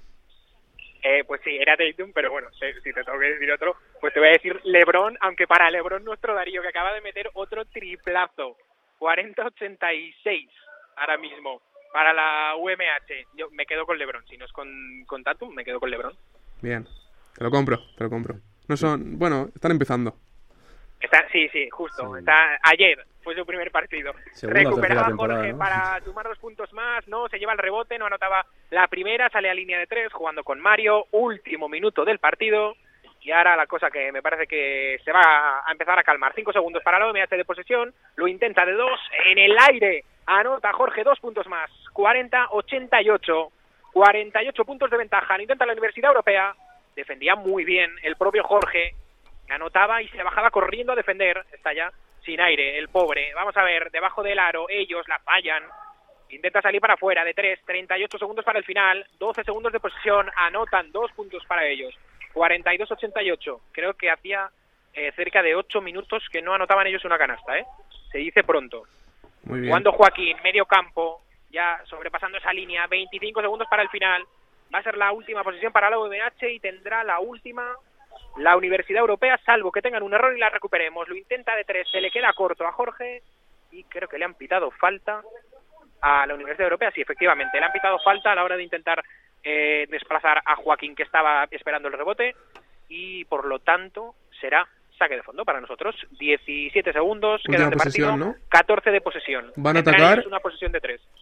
Eh, pues sí, era Tatum, pero bueno, si, si te tengo que decir otro, pues te voy a decir LeBron, aunque para LeBron nuestro Darío, que acaba de meter otro triplazo, cuarenta ochenta y seis ahora mismo, para la U M H. Yo me quedo con LeBron, si no es con, con Tatum, me quedo con LeBron. Bien, te lo compro, te lo compro. No son, bueno, están empezando. Está, sí, sí, justo. Sí. Está, ayer fue su primer partido. Segunda o tercera Recuperaba temporada, Jorge ¿no? para sumar dos puntos más, no, se lleva el rebote, no anotaba la primera, sale a línea de tres, jugando con Mario, último minuto del partido, y ahora la cosa que me parece que se va a empezar a calmar. Cinco segundos para la O M H de posesión, lo intenta de dos, en el aire, anota Jorge dos puntos más, cuarenta ochenta y ocho, cuarenta y ocho puntos de ventaja, lo intenta la Universidad Europea, defendía muy bien el propio Jorge, anotaba y se bajaba corriendo a defender. Está ya sin aire, el pobre. Vamos a ver, debajo del aro, ellos la fallan. Intenta salir para afuera de tres, treinta y ocho segundos para el final, doce segundos de posesión, anotan dos puntos para ellos. cuarenta y dos ochenta y ocho. Creo que hacía eh, cerca de ocho minutos que no anotaban ellos una canasta, ¿eh? Se dice pronto. Muy bien. Cuando Joaquín, medio campo, ya sobrepasando esa línea, veinticinco segundos para el final. Va a ser la última posición para la U M H y tendrá la última la Universidad Europea, salvo que tengan un error y la recuperemos. Lo intenta de tres, se le queda corto a Jorge y creo que le han pitado falta a la Universidad Europea. Sí, efectivamente, le han pitado falta a la hora de intentar eh, desplazar a Joaquín, que estaba esperando el rebote, y por lo tanto será saque de fondo para nosotros. diecisiete segundos, Última quedan de posesión, partido, ¿no? catorce de posesión. ¿Van a Tendrán atacar? ellos una posesión de tres.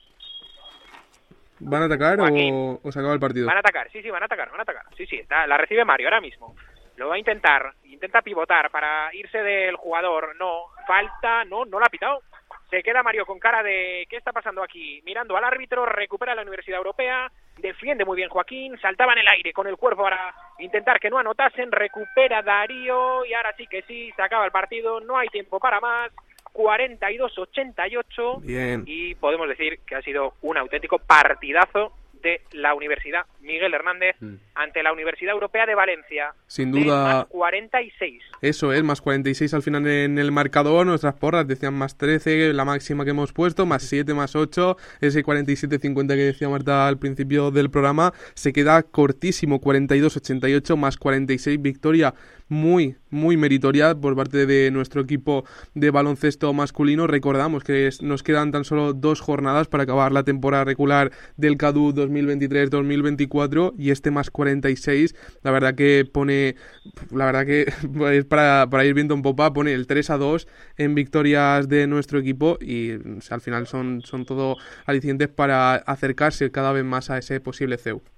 ¿Van a atacar Joaquín. o, o se acaba el partido? Van a atacar, sí, sí, van a atacar, van a atacar. Sí, sí, está, la recibe Mario ahora mismo. Lo va a intentar, intenta pivotar para irse del jugador. No, falta, no, no la ha pitado. Se queda Mario con cara de ¿qué está pasando aquí? Mirando al árbitro, recupera la Universidad Europea, defiende muy bien Joaquín, saltaba en el aire con el cuerpo para intentar que no anotasen, recupera Darío y ahora sí que sí, se acaba el partido, no hay tiempo para más. cuarenta y dos ochenta y ocho. Bien. Y podemos decir que ha sido un auténtico partidazo de la Universidad Miguel Hernández mm. ante la Universidad Europea de Valencia. Sin duda. Más cuarenta y seis. Eso es, más cuarenta y seis al final en el marcador. Nuestras porras decían más trece, la máxima que hemos puesto, más siete, más ocho. Ese cuarenta y siete cincuenta que decía Marta al principio del programa se queda cortísimo. cuarenta y dos ochenta y ocho más cuarenta y seis, victoria muy, muy meritoria por parte de nuestro equipo de baloncesto masculino. Recordamos que es, nos quedan tan solo dos jornadas para acabar la temporada regular del CADU dos mil veintitrés dos mil veinticuatro y este más cuarenta y seis, la verdad que pone, la verdad que es para, para ir viendo en popa, pone el tres a dos en victorias de nuestro equipo y o sea, al final son, son todo alicientes para acercarse cada vez más a ese posible C E U.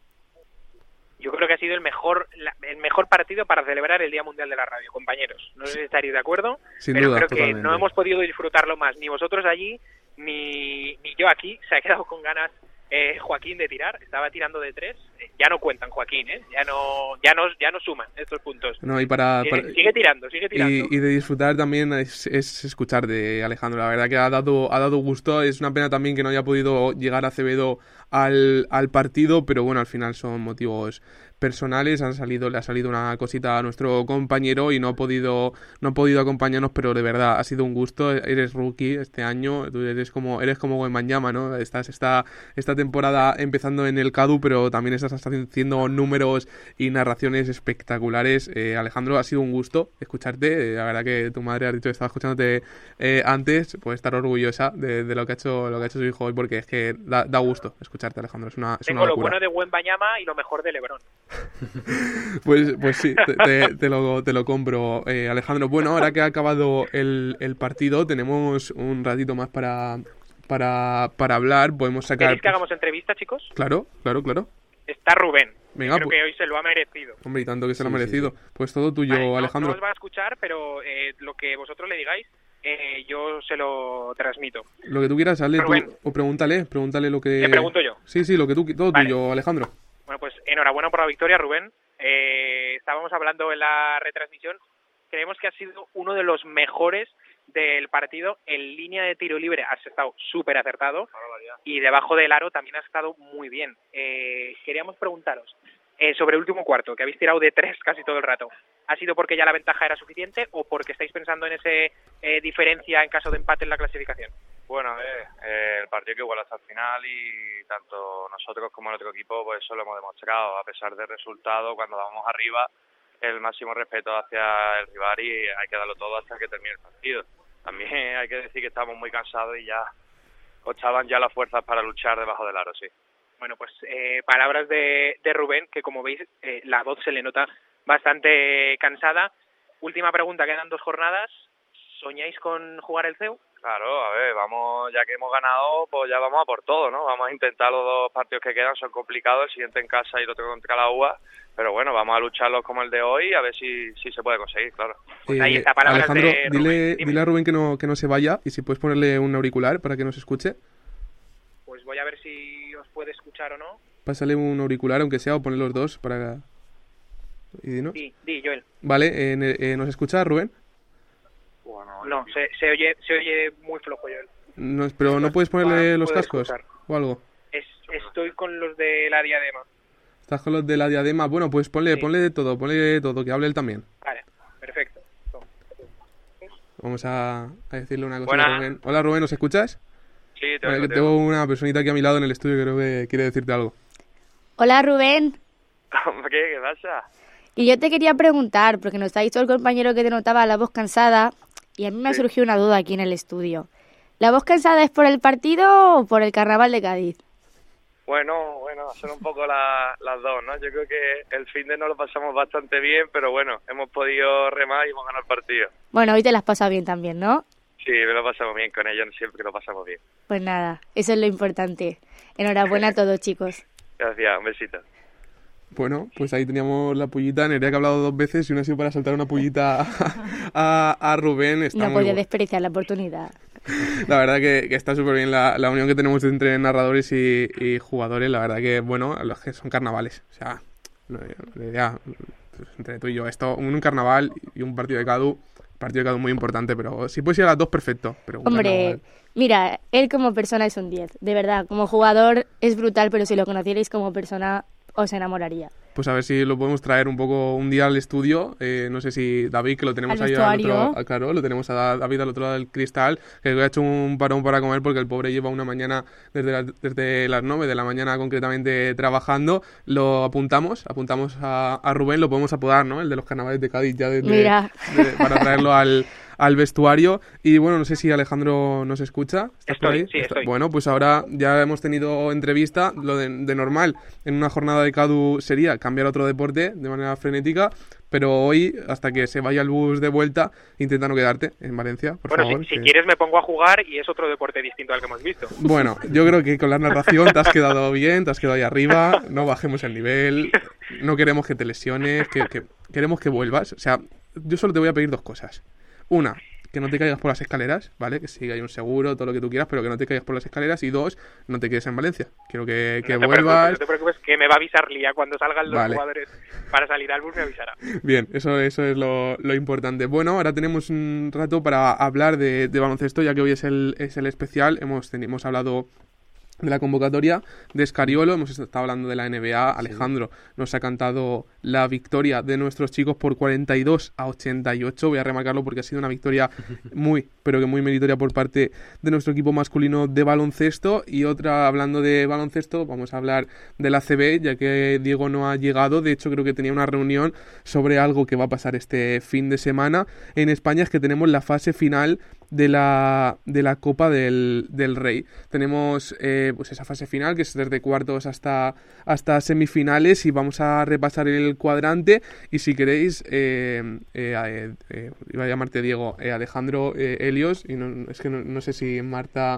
Yo creo que ha sido el mejor la, el mejor partido para celebrar el Día Mundial de la Radio, compañeros. No sé si estaréis de acuerdo, Sin pero duda, creo totalmente. que no hemos podido disfrutarlo más, ni vosotros allí, ni, ni yo aquí. Se ha quedado con ganas eh, Joaquín de tirar, estaba tirando de tres. Eh, ya no cuentan, Joaquín, ¿eh? Ya no, ya no, ya no suman estos puntos. No, y para, sigue, para... sigue tirando, sigue tirando. Y, y de disfrutar también es, es escuchar de Alejandro. La verdad que ha dado, ha dado gusto. Es una pena también que no haya podido llegar Acevedo al, al partido, pero bueno, al final son motivos personales, han salido, le ha salido una cosita a nuestro compañero y no ha podido, no ha podido acompañarnos, pero de verdad ha sido un gusto. Eres rookie este año, tú eres como, eres como Wembanyama, ¿no? Estás esta, esta temporada empezando en el CADU, pero también estás haciendo números y narraciones espectaculares. Eh, Alejandro, ha sido un gusto escucharte. Eh, la verdad que tu madre ha dicho que estaba escuchándote eh, antes, puede estar orgullosa de, de lo que ha hecho, lo que ha hecho su hijo hoy, porque es que da, da gusto escucharte, Alejandro. Es una, es Tengo una lo locura. bueno de Wembanyama y lo mejor de LeBron. Pues, pues sí, te, te, te, lo, te lo compro, eh, Alejandro. Bueno, ahora que ha acabado el, el partido, tenemos un ratito más para, para, para hablar. Podemos sacar... ¿Queréis que hagamos entrevista, chicos? Claro, claro, claro. Está Rubén. Venga, creo pues... que hoy se lo ha merecido. Hombre, y tanto que se lo sí, ha merecido. Sí, sí. Pues todo tuyo, vale, no, Alejandro. No os va a escuchar, pero eh, lo que vosotros le digáis, eh, yo se lo transmito. Lo que tú quieras, hazle Rubén. tú, o pregúntale, pregúntale lo que... Le pregunto yo. Sí, sí, lo que tú, todo Vale. tuyo, Alejandro. Bueno, pues enhorabuena por la victoria, Rubén. Eh, estábamos hablando en la retransmisión. Creemos que ha sido uno de los mejores del partido. En línea de tiro libre has estado súper acertado y debajo del aro también has estado muy bien. Eh, queríamos preguntaros eh, sobre el último cuarto, que habéis tirado de tres casi todo el rato. ¿Ha sido porque ya la ventaja era suficiente o porque estáis pensando en ese eh, diferencia en caso de empate en la clasificación? Bueno, eh, eh, el partido que igual hasta el final y tanto nosotros como el otro equipo pues eso lo hemos demostrado. A pesar del resultado, cuando vamos arriba, el máximo respeto hacia el rival y hay que darlo todo hasta que termine el partido. También hay que decir que estamos muy cansados y ya costaban ya las fuerzas para luchar debajo del aro, sí. Bueno, pues eh, palabras de, de Rubén, que como veis eh, la voz se le nota bastante cansada. Última pregunta, quedan dos jornadas. ¿Soñáis con jugar el C E U? Claro, a ver, vamos, ya que hemos ganado, pues ya vamos a por todo, ¿no? Vamos a intentar los dos partidos que quedan, son complicados, el siguiente en casa y el otro contra la U A, pero bueno, vamos a lucharlos como el de hoy, a ver si, si se puede conseguir, claro. Pues ahí está, palabras Alejandro, de Rubén. dile, Dime. dile a Rubén que no, que no se vaya y si puedes ponerle un auricular para que nos escuche. Pues voy a ver si os puede escuchar o no. Pásale un auricular, aunque sea, o ponle los dos para... ¿Y dinos? Di, di, Joel. Vale, eh, eh, ¿nos escucha Rubén? Bueno, No, se, se oye se oye muy flojo, Joel. No, pero no puedes ponerle Ah, los puedo cascos escuchar. o algo. Es, estoy con los de la diadema. Estás con los de la diadema. Bueno, pues ponle, Sí. ponle de todo, ponle de todo, que hable él también. Vale, perfecto. Vamos a, a decirle una cosa Buenas. a Rubén. Hola Rubén, ¿nos escuchas? sí, te Vale, oigo, que te tengo oigo. una personita aquí a mi lado en el estudio que creo que quiere decirte algo. Hola Rubén, ¿Qué? ¿Qué pasa? y yo te quería preguntar, porque nos ha dicho el compañero que te notaba la voz cansada, y a mí me ha Sí. surgido una duda aquí en el estudio. ¿La voz cansada es por el partido o por el carnaval de Cádiz? Bueno, bueno, son un poco la, las dos, ¿no? Yo creo que el fin de nos lo pasamos bastante bien, pero bueno, hemos podido remar y hemos ganado el partido. Bueno, hoy te las pasas bien también, ¿no? Sí, me lo pasamos bien con ellos, siempre lo pasamos bien. Pues nada, eso es lo importante. Enhorabuena a todos, chicos. Gracias, un besito. Bueno, pues ahí teníamos la pullita. Nerea que ha hablado dos veces y una ha sido para soltar una pullita a, a, a Rubén. Está No muy podía bu- desperdiciar la oportunidad. La verdad que, que está súper bien la, la unión que tenemos entre narradores y, y jugadores. La verdad que, bueno, los que son carnavales. O sea, no, ya, pues, entre tú y yo, esto, un carnaval y un partido de Cadu, partido de Cadu muy importante, pero si puedes ir a las dos, perfecto. Pero un Hombre, carnaval- mira, él como persona es un diez, de verdad. Como jugador es brutal, pero si lo conocierais como persona os enamoraría. Pues a ver si lo podemos traer un poco un día al estudio. Eh, no sé si David, que lo tenemos Al ahí al vestuario. otro, ah, claro, lo tenemos a David al otro lado del cristal, que ha hecho un parón para comer porque el pobre lleva una mañana desde, la- desde las nueve de la mañana concretamente trabajando. Lo apuntamos, apuntamos a, a Rubén, lo podemos apodar, ¿no? El de los carnavales de Cádiz ya desde, Mira. de- para traerlo al, al vestuario. Y bueno, no sé si Alejandro nos escucha. ¿Estás por Estoy, ahí? sí, Está- estoy. Bueno, pues ahora ya hemos tenido entrevista. Lo de, de normal en una jornada de Cadu sería cambiar a otro deporte de manera frenética, pero hoy, hasta que se vaya el bus de vuelta, intenta no quedarte en Valencia, por Bueno, favor. si, si que- quieres me pongo a jugar y es otro deporte distinto al que hemos visto. Bueno, yo creo que con la narración te has quedado bien, te has quedado ahí arriba, no bajemos el nivel, no queremos que te lesiones, que, que- queremos que vuelvas. O sea, yo solo te voy a pedir dos cosas. Una, que no te caigas por las escaleras, ¿vale? Que sí, hay un seguro, todo lo que tú quieras, pero que no te caigas por las escaleras. Y dos, no te quedes en Valencia. Quiero que, que no te vuelvas. preocupes, no te preocupes, que me va a avisar Lía cuando salgan los Vale. jugadores para salir al bus, me avisará. Bien, eso, eso es lo, lo importante. Bueno, ahora tenemos un rato para hablar de, de baloncesto, ya que hoy es el, es el especial. Hemos, ten- hemos hablado de la convocatoria de Escariolo, hemos estado hablando de la N B A. Alejandro nos ha cantado la victoria de nuestros chicos por cuarenta y dos a ochenta y ocho. Voy a remarcarlo porque ha sido una victoria muy, pero que muy meritoria por parte de nuestro equipo masculino de baloncesto. Y otra, hablando de baloncesto, vamos a hablar de la C B, ya que Diego no ha llegado. De hecho, creo que tenía una reunión sobre algo que va a pasar este fin de semana en España. Es que tenemos la fase final de la, de la Copa del, del Rey. Tenemos eh, pues esa fase final, que es desde cuartos hasta, hasta semifinales, y vamos a repasar el cuadrante. Y si queréis, eh, eh, eh, eh, iba a llamarte Diego, eh, Alejandro, eh, Helios, y no, es que no, no sé si Marta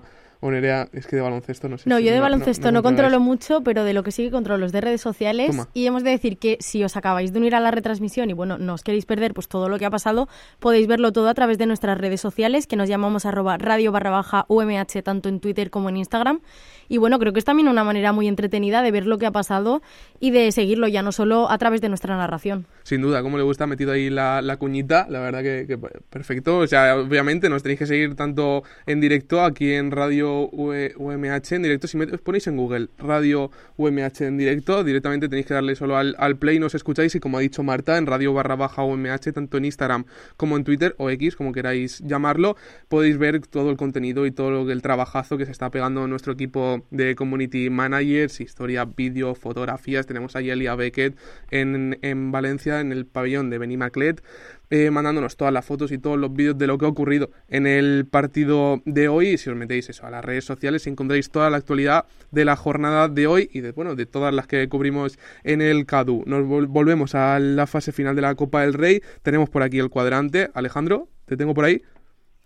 O Nerea, es que de baloncesto no sé. No, si yo de baloncesto no, no controlo mucho, pero de lo que sí que controlo los de redes sociales. Toma. Y hemos de decir que si os acabáis de unir a la retransmisión y bueno, no os queréis perder pues todo lo que ha pasado, podéis verlo todo a través de nuestras redes sociales, que nos llamamos arroba radio barra baja umh, tanto en Twitter como en Instagram. Y bueno, creo que es también una manera muy entretenida de ver lo que ha pasado y de seguirlo ya no solo a través de nuestra narración. Sin duda, como le gusta, ha metido ahí la, la cuñita, la verdad que, que perfecto. O sea, obviamente nos tenéis que seguir tanto en directo aquí en Radio U M H en directo. Si me, os ponéis en Google Radio U M H en directo, directamente tenéis que darle solo al, al play, nos escucháis, y como ha dicho Marta, en radio barra baja U M H, tanto en Instagram como en Twitter o X, como queráis llamarlo, podéis ver todo el contenido y todo lo, el trabajazo que se está pegando nuestro equipo de community managers, historia, vídeo, fotografías. Tenemos a Elia Beckett en, en Valencia, en el pabellón de Benimaclet, eh, mandándonos todas las fotos y todos los vídeos de lo que ha ocurrido en el partido de hoy. Y si os metéis eso a las redes sociales, encontráis toda la actualidad de la jornada de hoy y de, bueno, de todas las que cubrimos en el CADU. Nos vol- volvemos a la fase final de la Copa del Rey. Tenemos por aquí el cuadrante. Alejandro, te tengo por ahí.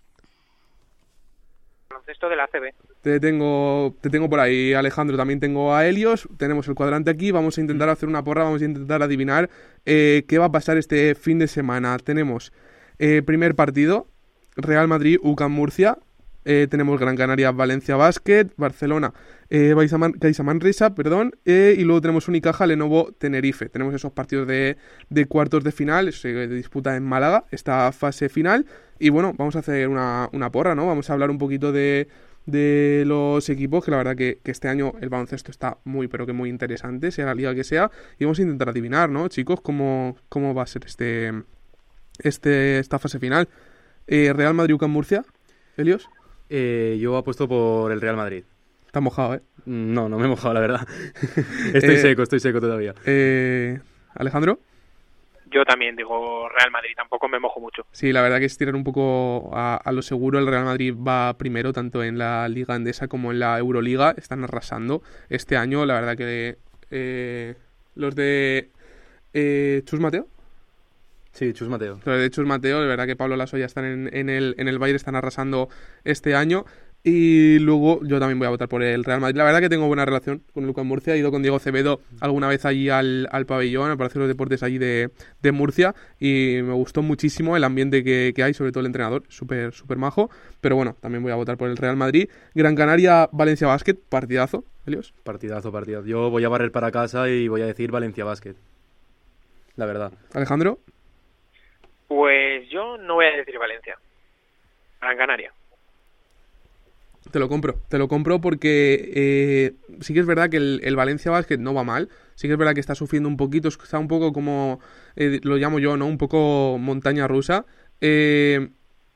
Esto de la A C B. Te tengo, te tengo por ahí, Alejandro. También tengo a Helios. Tenemos el cuadrante aquí. Vamos a intentar hacer una porra. Vamos a intentar adivinar eh, qué va a pasar este fin de semana. Tenemos eh, primer partido, Real Madrid, U C A M Murcia. Eh, tenemos Gran Canaria, Valencia Basket, Barcelona, eh, Caixa Manresa, perdón, eh, y luego tenemos Unicaja, Lenovo, Tenerife. Tenemos esos partidos de, de cuartos de final, se disputa en Málaga esta fase final. Y bueno, vamos a hacer una, una porra, ¿no? Vamos a hablar un poquito de, de los equipos, que la verdad que, que este año el baloncesto está muy, pero que muy interesante, sea la liga que sea. Y vamos a intentar adivinar, ¿no, chicos? ¿Cómo, cómo va a ser este, este esta fase final? Eh, Real Madrid, U C A M Murcia, Helios. Eh, yo apuesto por el Real Madrid. Está mojado, ¿eh? No, no me he mojado, la verdad. estoy Eh, seco, estoy seco todavía. Eh, Alejandro. Yo también digo Real Madrid, tampoco me mojo mucho. Sí, la verdad que es tirar un poco a, a lo seguro. El Real Madrid va primero, tanto en la Liga Endesa como en la Euroliga. Están arrasando este año. La verdad que eh, los de eh, Chus Mateo. Sí, Chus Mateo. Los de Chus Mateo, de verdad que Pablo Lasso ya están en, en el en el Bayern, están arrasando este año. Y luego yo también voy a votar por el Real Madrid. La verdad que tengo buena relación con el U C A M Murcia. He ido con Diego Acevedo alguna vez allí al, al pabellón, al Palacio de los Deportes allí de, de Murcia, y me gustó muchísimo el ambiente que, que hay, sobre todo el entrenador, súper súper majo. Pero bueno, también voy a votar por el Real Madrid. Gran Canaria, Valencia Basket, partidazo, Helios. Partidazo, partidazo. Yo voy a barrer para casa y voy a decir Valencia Basket. La verdad. Alejandro. Pues yo no voy a decir Valencia. Gran Canaria. Te lo compro, te lo compro porque eh, sí que es verdad que el, el Valencia Basket no va mal, sí que es verdad que está sufriendo un poquito, está un poco como, eh, lo llamo yo, ¿no? Un poco montaña rusa, eh,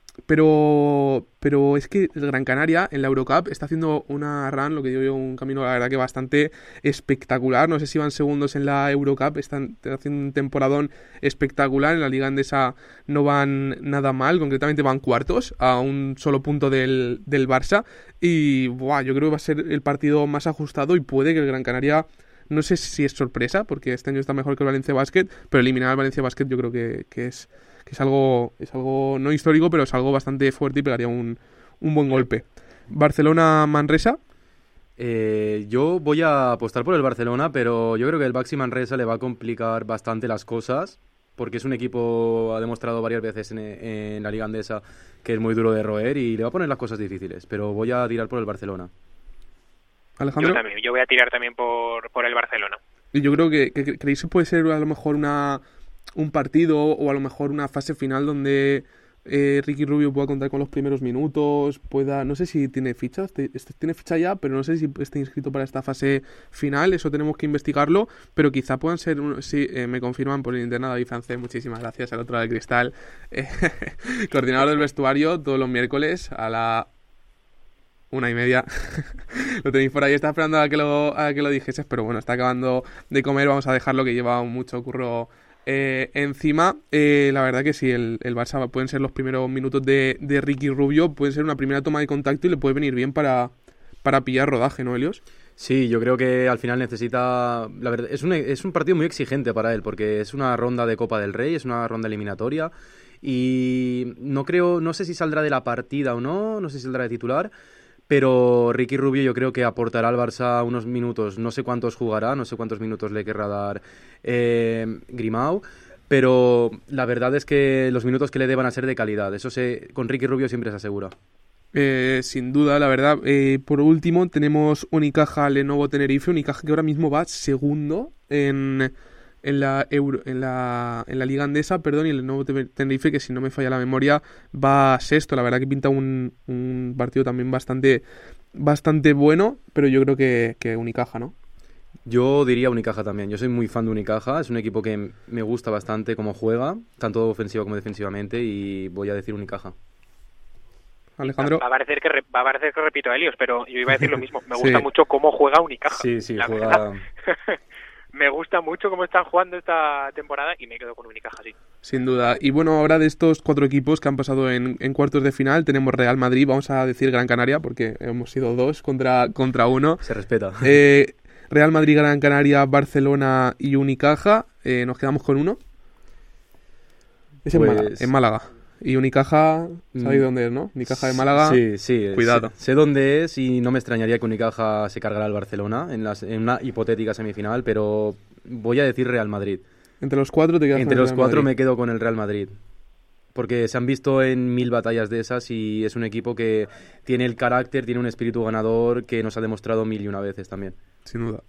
pero pero es que el Gran Canaria en la Eurocup está haciendo una run, lo que digo yo, un camino la verdad que bastante espectacular. No sé si van segundos en la Eurocup, están haciendo un temporadón espectacular. En la Liga Endesa no van nada mal, concretamente van cuartos a un solo punto del, del Barça. Y buah, yo creo que va a ser el partido más ajustado y puede que el Gran Canaria, no sé si es sorpresa, porque este año está mejor que el Valencia Basket, pero eliminar al Valencia Basket yo creo que, que es que es algo es algo no histórico, pero es algo bastante fuerte y pegaría un, un buen golpe. Barcelona-Manresa. Eh, yo voy a apostar por el Barcelona, pero yo creo que el Baxi Manresa le va a complicar bastante las cosas, porque es un equipo, ha demostrado varias veces en, en la Liga Andesa que es muy duro de roer y le va a poner las cosas difíciles, pero voy a tirar por el Barcelona. Alejandro. Yo también, yo voy a tirar también por, por el Barcelona. Y yo creo que, que creéis que puede ser a lo mejor una un partido o a lo mejor una fase final donde eh, Ricky Rubio pueda contar con los primeros minutos, pueda, no sé si tiene ficha, tiene ficha ya, pero no sé si está inscrito para esta fase final, eso tenemos que investigarlo, pero quizá puedan ser, sí, eh, me confirman por el internet David Francés, muchísimas gracias, al otro lado del cristal, eh, coordinador del vestuario, todos los miércoles a la una y media. Lo tenéis por ahí, está esperando a que lo, a que lo dijeses, pero bueno, está acabando de comer, vamos a dejarlo que lleva mucho curro Eh, encima. Eh, la verdad que sí, el, el Barça pueden ser los primeros minutos de, de Ricky Rubio, pueden ser una primera toma de contacto y le puede venir bien para, para pillar rodaje, ¿no, Helios? Sí, yo creo que al final necesita, la verdad, es un, es un partido muy exigente para él, porque es una ronda de Copa del Rey, es una ronda eliminatoria y no creo, no sé si saldrá de la partida o no, no sé si saldrá de titular, pero Ricky Rubio yo creo que aportará al Barça unos minutos, no sé cuántos jugará, no sé cuántos minutos le querrá dar eh, Grimau, pero la verdad es que los minutos que le dé van a ser de calidad, eso se, con Ricky Rubio siempre se asegura. Eh, sin duda, la verdad. Eh, por último, tenemos Unicaja Lenovo Tenerife. Unicaja que ahora mismo va segundo en, en, la, Euro, en, la, en la Liga Andesa, perdón, y el Lenovo Tenerife, que si no me falla la memoria, va sexto. La verdad que pinta un, un partido también bastante, bastante bueno, pero yo creo que, que Unicaja, ¿no? Yo diría Unicaja también. Yo soy muy fan de Unicaja. Es un equipo que me gusta bastante cómo juega, tanto ofensiva como defensivamente, y voy a decir Unicaja. Alejandro. Va a parecer que re, va a parecer que repito a Helios, pero yo iba a decir lo mismo. Me gusta sí. mucho cómo juega Unicaja. Sí, sí, la juega. Verdad. Me gusta mucho cómo están jugando esta temporada y me quedo con Unicaja, sí. Sin duda. Y bueno, ahora de estos cuatro equipos que han pasado en, en cuartos de final, tenemos Real Madrid, vamos a decir Gran Canaria, porque hemos sido dos contra, contra uno. Se respeta. Eh, Real Madrid, Gran Canaria, Barcelona y Unicaja. Eh, nos quedamos con uno. Es pues... en Málaga. En Málaga. Y Unicaja, ¿sabéis mm. dónde es, no? Unicaja de Málaga, sí, sí, cuidado. Sé, sé dónde es y no me extrañaría que Unicaja se cargara al Barcelona en, las, en una hipotética semifinal, pero voy a decir Real Madrid. Entre los cuatro te quedas Entre con el los Real cuatro Madrid. Me quedo con el Real Madrid. Porque se han visto en mil batallas de esas y es un equipo que tiene el carácter, tiene un espíritu ganador que nos ha demostrado mil y una veces también. Sin duda.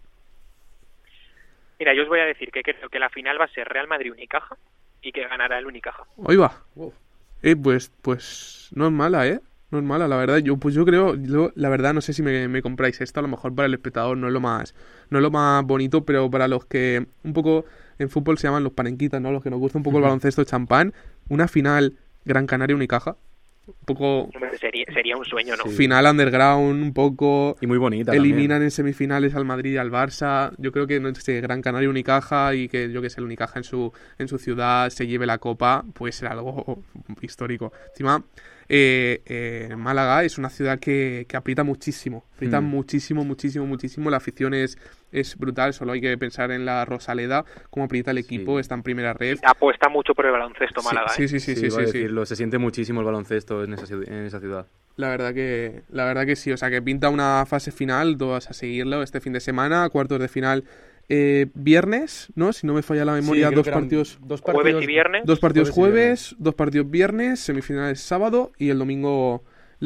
Mira, yo os voy a decir que creo que la final va a ser Real Madrid-Unicaja y que ganará el Unicaja. Hoy va. Wow. Eh, pues, pues no es mala, ¿eh? No es mala, la verdad. Yo, pues yo creo, yo, la verdad, no sé si me, me compráis esto. A lo mejor para el espectador no es lo más, no es lo más bonito, pero para los que un poco en fútbol se llaman los panenquitas, ¿no? Los que nos gusta un poco el baloncesto champán. Una final Gran Canaria Unicaja. Un poco... Sería, sería un sueño, ¿no? Sí. Final underground, un poco... Y muy bonita Eliminan también. En semifinales al Madrid y al Barça. Yo creo que no sé, Gran Canaria Unicaja y que yo que sé, el Unicaja en su, en su ciudad se lleve la copa, puede ser algo histórico. Encima, eh, eh, Málaga es una ciudad que, que aprieta muchísimo. Aprieta mm. muchísimo, muchísimo, muchísimo. La afición es, es brutal. Solo hay que pensar en la Rosaleda, cómo aprieta el equipo, sí. Está en primera red. Apuesta mucho por el baloncesto Málaga, sí, ¿eh? Sí, sí, sí, sí, sí, sí, sí. Decirlo, se siente muchísimo el baloncesto en esa, en esa ciudad. La verdad que la verdad que sí, o sea que pinta una fase final, todas a seguirlo este fin de semana, cuartos de final eh, viernes, ¿no? Si no me falla la memoria, sí, dos partidos, dos partidos jueves y viernes, dos partidos jueves, jueves dos partidos viernes, semifinales sábado y el domingo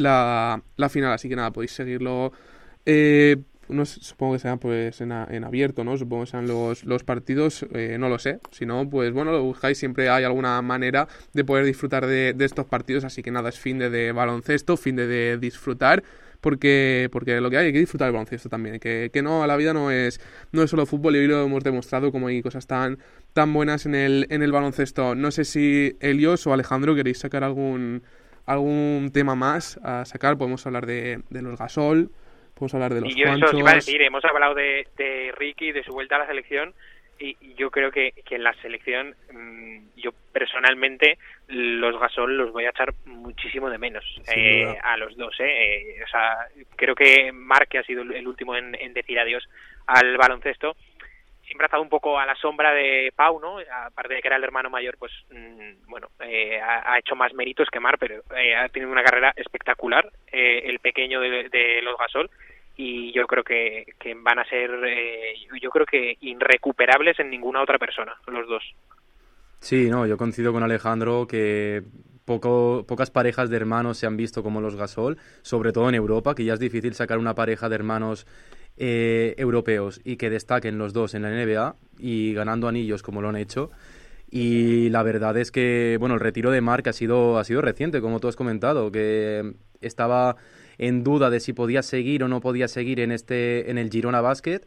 la, la final, así que nada, podéis seguirlo. Eh, no sé, supongo que sean pues en, a, en abierto, ¿no? Supongo que sean los, los partidos, eh, no lo sé. Si no, pues bueno, lo buscáis, siempre hay alguna manera de poder disfrutar de, de estos partidos, así que nada, es fin de, de baloncesto, fin de, de disfrutar, porque porque lo que hay, hay que disfrutar del baloncesto también, que, que no, la vida no es no es solo fútbol y hoy lo hemos demostrado como hay cosas tan tan buenas en el en el baloncesto. No sé si Helios o Alejandro queréis sacar algún algún tema más a sacar, podemos hablar de, de los Gasol. Podemos hablar de los y yo Juanchos. Eso os iba a decir, hemos hablado de, de Ricky, de su vuelta a la selección, y yo creo que, que en la selección, mmm, yo personalmente, los Gasol los voy a echar muchísimo de menos eh, a los dos. Eh. Eh, o sea, creo que Marc, que ha sido el último en, en decir adiós al baloncesto, siempre ha estado un poco a la sombra de Pau, ¿no? Aparte de que era el hermano mayor, pues, mmm, bueno, eh, ha, ha hecho más méritos que Marc, pero eh, ha tenido una carrera espectacular, eh, el pequeño de, de los Gasol, y yo creo que, que van a ser, eh, yo creo que irrecuperables en ninguna otra persona, los dos. Sí, no, yo coincido con Alejandro que poco, pocas parejas de hermanos se han visto como los Gasol, sobre todo en Europa, que ya es difícil sacar una pareja de hermanos eh, europeos y que destaquen los dos en la N B A y ganando anillos como lo han hecho. Y la verdad es que, bueno, el retiro de Marc ha sido, ha sido reciente, como tú has comentado, que estaba en duda de si podía seguir o no podía seguir en este en el Girona Basket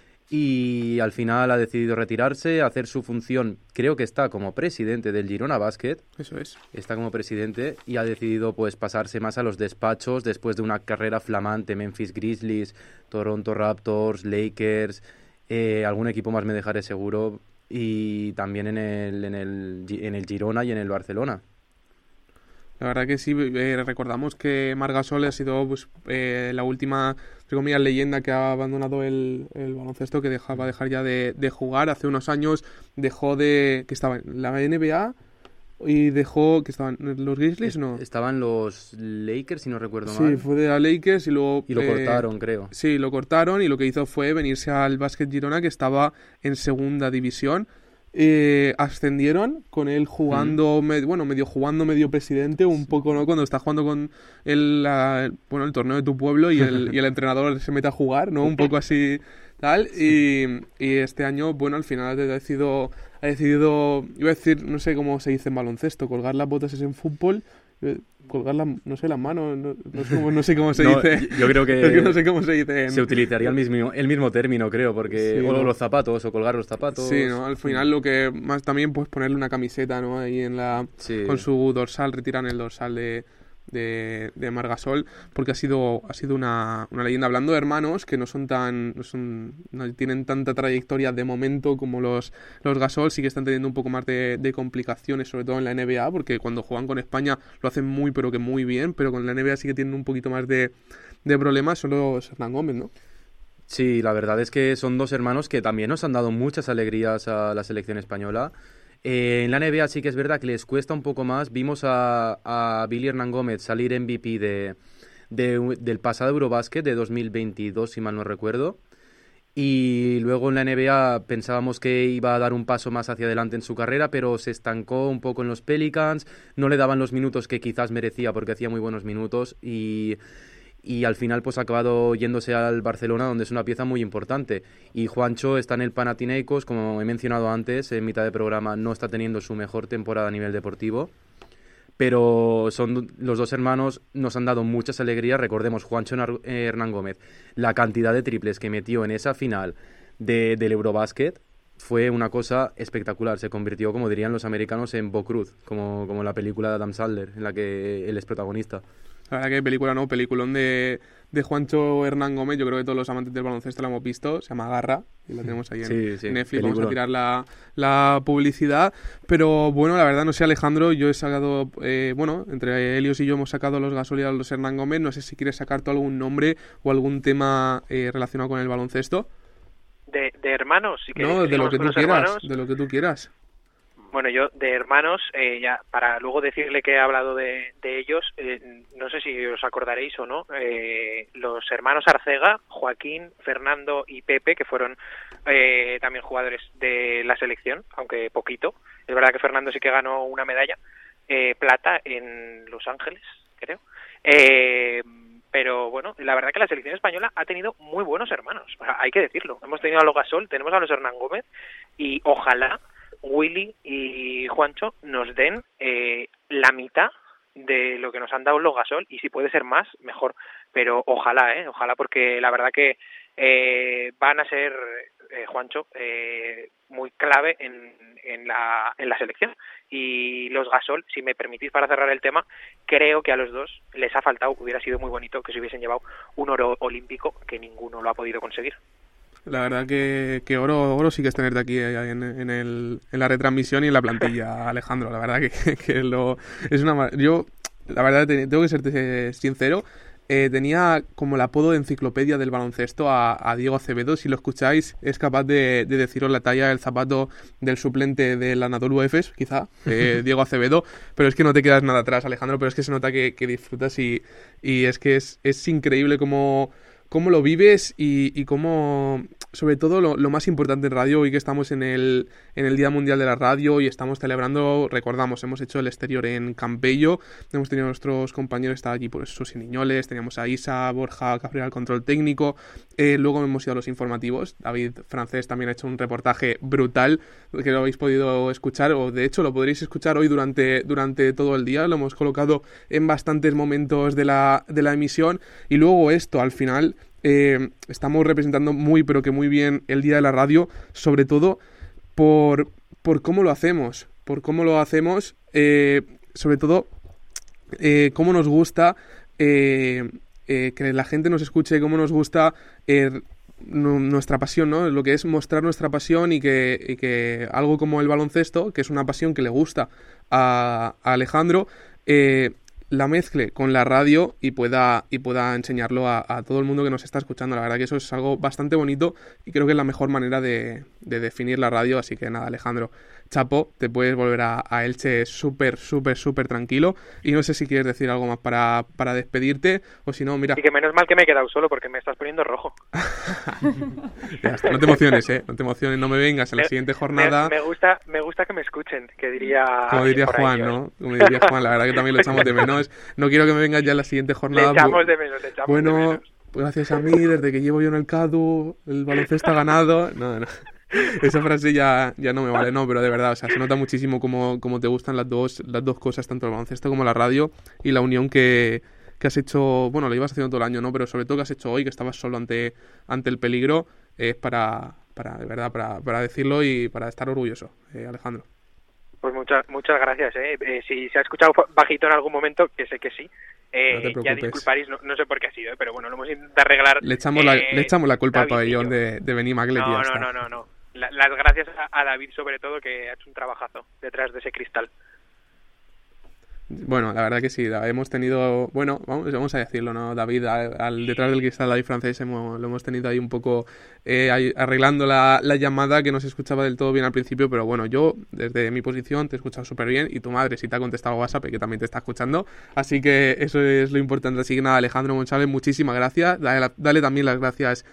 y al final ha decidido retirarse, hacer su función. Creo que está como presidente del Girona Basket. Eso es. Está como presidente y ha decidido pues pasarse más a los despachos después de una carrera flamante. Memphis Grizzlies, Toronto Raptors, Lakers, eh, algún equipo más me dejaré seguro, y también en el en el en el Girona y en el Barcelona. La verdad que sí, eh, recordamos que Marc Gasol ha sido pues, eh, la última, entre comillas, leyenda que ha abandonado el, el baloncesto, que dejaba dejar ya de, de jugar. Hace unos años dejó de... que estaba en la N B A, y dejó, que estaban los Grizzlies, ¿no? Estaban los Lakers, si no recuerdo Sí, mal. fue de la Lakers y luego... Y lo eh, cortaron, creo. Sí, lo cortaron y lo que hizo fue venirse al Básquet Girona, que estaba en segunda división. Eh, ascendieron con él jugando, mm. med- bueno, medio jugando, medio presidente, un poco, ¿no? Cuando estás jugando con el, la, bueno, el torneo de tu pueblo y el, y el entrenador se mete a jugar, ¿no? Un poco así, tal. Y, y este año, bueno, al final ha decidido, ha decidido, iba a decir, no sé cómo se dice en baloncesto, colgar las botas es en fútbol. Colgar la, no sé, las manos, no, no, sé, cómo, no sé cómo se no, dice. Yo creo que, es que no sé cómo se dice. En... Se utilizaría el mismo, el mismo término, creo, porque sí, o ¿no? los zapatos, o colgar los zapatos. Sí, ¿no? Al final lo que más también, pues ponerle una camiseta, ¿no? Ahí en la... Sí. Con su dorsal, retiran el dorsal de... de, de Margasol, porque ha sido ha sido una, una leyenda. Hablando de hermanos que no son tan no son no tienen tanta trayectoria de momento como los los Gasol, sí que están teniendo un poco más de, de complicaciones, sobre todo en la N B A, porque cuando juegan con España lo hacen muy pero que muy bien, pero con la N B A sí que tienen un poquito más de, de problemas, son los Hernán Gómez, ¿no? Sí, la verdad es que son dos hermanos que también nos han dado muchas alegrías a la selección española. Eh, en la N B A sí que es verdad que les cuesta un poco más. Vimos a, a Billy Hernán Gómez salir M V P de, de, del pasado Eurobasket de dos mil veintidós, si mal no recuerdo. Y luego en la N B A pensábamos que iba a dar un paso más hacia adelante en su carrera, pero se estancó un poco en los Pelicans. No le daban los minutos que quizás merecía porque hacía muy buenos minutos y... y al final pues ha acabado yéndose al Barcelona, donde es una pieza muy importante. Y Juancho está en el Panathinaikos, como he mencionado antes, en mitad de programa no está teniendo su mejor temporada a nivel deportivo, pero son los dos hermanos, nos han dado muchas alegrías. Recordemos, Juancho Hernán Gómez, la cantidad de triples que metió en esa final de, del Eurobasket fue una cosa espectacular. Se convirtió, como dirían los americanos, en Bo Cruz, como, como la película de Adam Sandler, en la que él es protagonista. La verdad que película no, peliculón de, de Juancho Hernán Gómez, yo creo que todos los amantes del baloncesto la hemos visto, se llama Garra, y la tenemos ahí en, sí, sí, en Netflix, película. Vamos a tirar la, la publicidad, pero bueno, la verdad no sé, Alejandro, yo he sacado, eh, bueno, entre Helios y yo hemos sacado los Gasol y a los Hernán Gómez, no sé si quieres sacar tú algún nombre o algún tema eh, relacionado con el baloncesto. De, de hermanos, si quieres. No, de lo que tú quieras, hermanos. de lo que tú quieras. Bueno, yo de hermanos, eh, ya para luego decirle que he hablado de, de ellos, eh, no sé si os acordaréis o no, eh, los hermanos Arcega, Joaquín, Fernando y Pepe, que fueron eh, también jugadores de la selección, aunque poquito. Es verdad que Fernando sí que ganó una medalla, eh, plata en Los Ángeles, creo. Eh, pero bueno, la verdad que la selección española ha tenido muy buenos hermanos, o sea, hay que decirlo. Hemos tenido a los Gasol, tenemos a los Hernán Gómez y ojalá Willy y Juancho nos den eh, la mitad de lo que nos han dado los Gasol, y si puede ser más, mejor, pero ojalá, eh, ojalá, porque la verdad que eh, van a ser, eh, Juancho, eh, muy clave en, en, la, en la selección, y los Gasol, si me permitís para cerrar el tema, creo que a los dos les ha faltado, hubiera sido muy bonito que se hubiesen llevado un oro olímpico, que ninguno lo ha podido conseguir. La verdad que, que oro oro sí que es tenerte aquí en, en, el, en la retransmisión y en la plantilla, Alejandro. La verdad que, que lo es una... Yo, la verdad, tengo que serte sincero, eh, tenía como el apodo de enciclopedia del baloncesto a, a Diego Acevedo. Si lo escucháis, es capaz de, de deciros la talla del zapato del suplente del Anadolu Efes, quizá, eh, Diego Acevedo. Pero es que no te quedas nada atrás, Alejandro, pero es que se nota que, que disfrutas y, y es que es, es increíble cómo... cómo lo vives y, y cómo, sobre todo lo, lo más importante en radio, hoy que estamos en el, en el Día Mundial de la Radio y estamos celebrando, recordamos, hemos hecho el exterior en Campello, hemos tenido a nuestros compañeros, estaba allí por Susi Niñoles, teníamos a Isa, Borja, Gabriel, control técnico, eh, luego hemos ido a los informativos, David Francés también ha hecho un reportaje brutal, que lo habéis podido escuchar, o de hecho lo podréis escuchar hoy durante, durante todo el día, lo hemos colocado en bastantes momentos de la, de la emisión, y luego esto, al final... Eh, estamos representando muy pero que muy bien el Día de la Radio, sobre todo por, por cómo lo hacemos, por cómo lo hacemos, eh, sobre todo eh, cómo nos gusta eh, eh, que la gente nos escuche, cómo nos gusta eh, no, nuestra pasión, ¿no? Lo que es mostrar nuestra pasión y que, y que algo como el baloncesto, que es una pasión que le gusta a, a Alejandro, eh, la mezcle con la radio y pueda y pueda enseñarlo a, a todo el mundo que nos está escuchando. La verdad que eso es algo bastante bonito y creo que es la mejor manera de, de definir la radio. Así que nada, Alejandro, chapo, te puedes volver a, a Elche súper, súper, súper tranquilo. Y no sé si quieres decir algo más para, para despedirte, o si no, mira... Y que menos mal que me he quedado solo, porque me estás poniendo rojo. Ya está, no te emociones, ¿eh? No te emociones, no me vengas en la siguiente jornada... Me, me gusta me gusta que me escuchen, que diría... Como diría Juan, ahí, ¿no? Como diría Juan, la verdad que también lo echamos de menos. No quiero que me vengas ya en la siguiente jornada. Le echamos de menos, le echamos bueno, de menos. Gracias a mí, desde que llevo yo en el C A D U, el baloncesto ha ganado. No, no. Esa frase ya, ya no me vale, no, pero de verdad, o sea, se nota muchísimo cómo, cómo te gustan las dos, las dos cosas, tanto el baloncesto como la radio, y la unión que, que has hecho, bueno, lo ibas haciendo todo el año, ¿no? Pero sobre todo que has hecho hoy, que estabas solo ante, ante el peligro, es para, para, de verdad, para, para decirlo y para estar orgulloso, eh, Alejandro. Pues muchas muchas gracias, ¿eh? Eh, si se ha escuchado bajito en algún momento, que sé que sí, eh, no ya disculparéis, no, no sé por qué ha sido, ¿eh? Pero bueno, lo hemos intentado arreglar. Le echamos, eh, la, le echamos la culpa David al pabellón de, de Benimaclet no, y ya no, está. no, no, no. La, las gracias a, a David, sobre todo, que ha hecho un trabajazo detrás de ese cristal. Bueno, la verdad que sí, hemos tenido, bueno, vamos, vamos a decirlo, ¿no? David, al, al detrás del cristal David francés, hemos, lo hemos tenido ahí un poco eh, ahí, arreglando la, la llamada, que no se escuchaba del todo bien al principio, pero bueno, yo desde mi posición te he escuchado súper bien y tu madre sí te ha contestado WhatsApp, que también te está escuchando, así que eso es lo importante. Así que nada, Alejandro González, muchísimas gracias, dale, dale también las gracias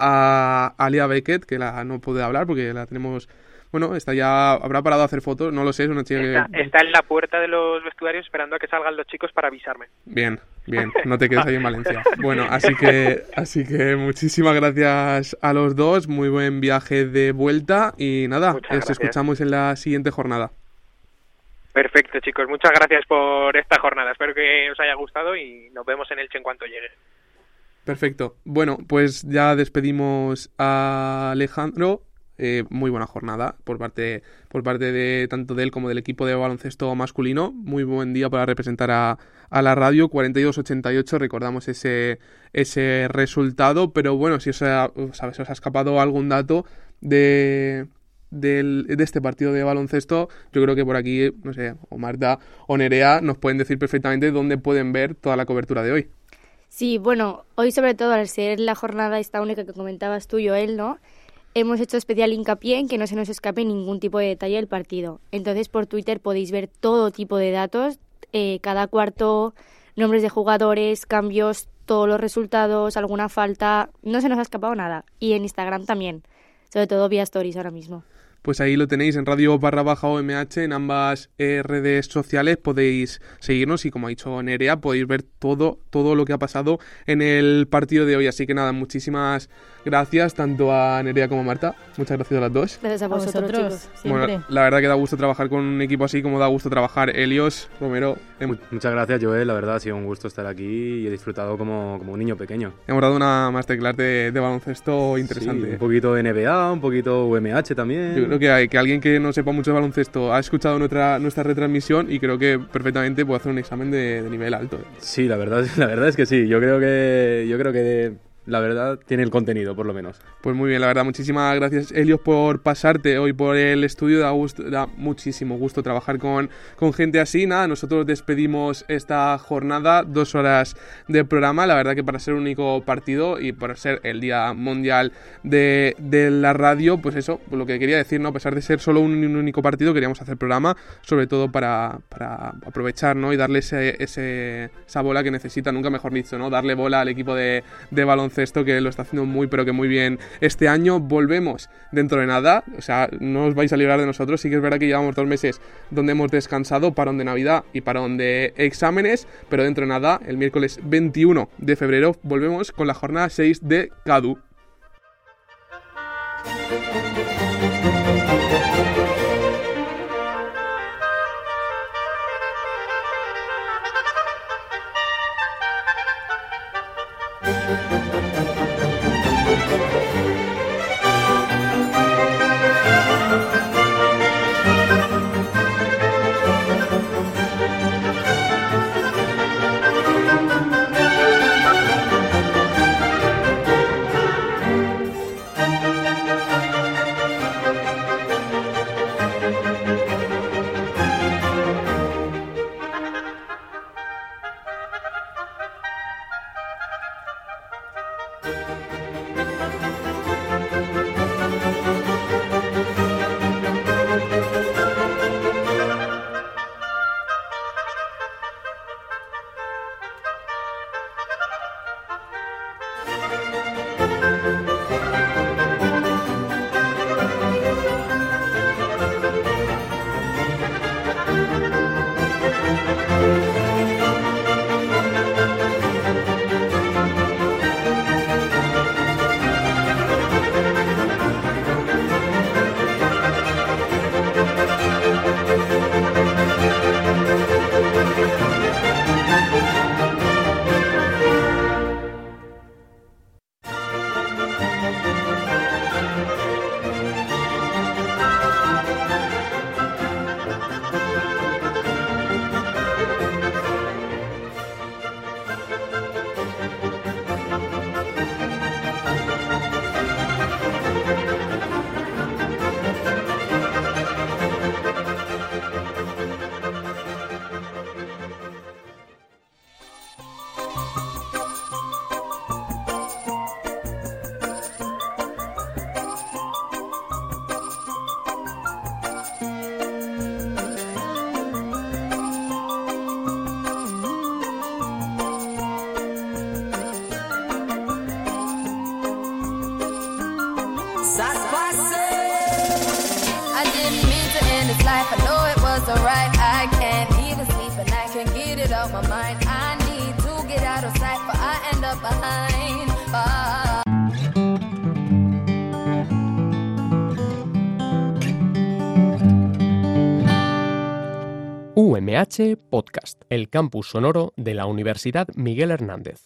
a Alia Beckett, que la no puede hablar porque la tenemos... Bueno, está ya, habrá parado a hacer fotos, no lo sé, es una chica está, que... Está en la puerta de los vestuarios esperando a que salgan los chicos para avisarme. Bien, bien, no te quedes ahí en Valencia. Bueno, así que así que muchísimas gracias a los dos, muy buen viaje de vuelta y nada, nos escuchamos en la siguiente jornada. Perfecto, chicos, muchas gracias por esta jornada, espero que os haya gustado y nos vemos en Elche en cuanto llegue. Perfecto, bueno, pues ya despedimos a Alejandro. Eh, muy buena jornada por parte por parte de tanto de él como del equipo de baloncesto masculino. Muy buen día para representar a, a la radio. cuarenta y dos ochenta y ocho, recordamos ese ese resultado, pero bueno, si os ha, sabes, os ha escapado algún dato de del, de este partido de baloncesto, yo creo que por aquí, no sé, o Marta o Nerea nos pueden decir perfectamente dónde pueden ver toda la cobertura de hoy. Sí, bueno, hoy sobre todo al ser la jornada esta única que comentabas tú, Joel, ¿no? Hemos hecho especial hincapié en que no se nos escape ningún tipo de detalle del partido. Entonces, por Twitter podéis ver todo tipo de datos, eh, cada cuarto, nombres de jugadores, cambios, todos los resultados, alguna falta. No se nos ha escapado nada. Y en Instagram también, sobre todo vía Stories ahora mismo. Pues ahí lo tenéis en radio barra baja O M H, en ambas eh, redes sociales podéis seguirnos y como ha dicho Nerea, podéis ver todo, todo lo que ha pasado en el partido de hoy. Así que nada, muchísimas gracias tanto a Nerea como a Marta. Muchas gracias a las dos. Gracias a vosotros, a vosotros chicos. Siempre. Bueno, la verdad que da gusto trabajar con un equipo así como da gusto trabajar Helios, Romero. Hem... Muchas gracias, Joel, la verdad ha sido un gusto estar aquí y he disfrutado como, como un niño pequeño. Hemos dado una masterclass de, de baloncesto interesante. Sí, un poquito de N B A, un poquito U M H también. Yo creo que hay que alguien que no sepa mucho de baloncesto ha escuchado nuestra nuestra retransmisión y creo que perfectamente puede hacer un examen de, de nivel alto. Sí, la verdad, la verdad es que sí. Yo creo que yo creo que la verdad tiene el contenido, por lo menos. Pues muy bien, la verdad, muchísimas gracias, Helios, por pasarte hoy por el estudio. Da, gusto, da muchísimo gusto trabajar con, con gente así. Nada, nosotros despedimos esta jornada, dos horas de programa. La verdad que para ser un único partido y para ser el Día Mundial de, de la Radio, pues eso, pues lo que quería decir, ¿no? A pesar de ser solo un, un único partido, queríamos hacer programa, sobre todo para, para aprovechar, ¿no? Y darle ese, ese, esa bola que necesita, nunca mejor dicho, ¿no? Darle bola al equipo de, de baloncesto, que lo está haciendo muy pero que muy bien este año. Volvemos dentro de nada, o sea, no os vais a librar de nosotros. Sí que es verdad que llevamos dos meses donde hemos descansado, parón de Navidad y parón de exámenes, pero dentro de nada, el miércoles veintiuno de febrero volvemos con la jornada seis de C A D U. ça se passait. I didn't mean to end this life, I know it wasn't right. I can't even sleep and I can't get it off my mind. I need to get out of sight, but I end up behind bars. U M H Podcast, el campus sonoro de la Universidad Miguel Hernández.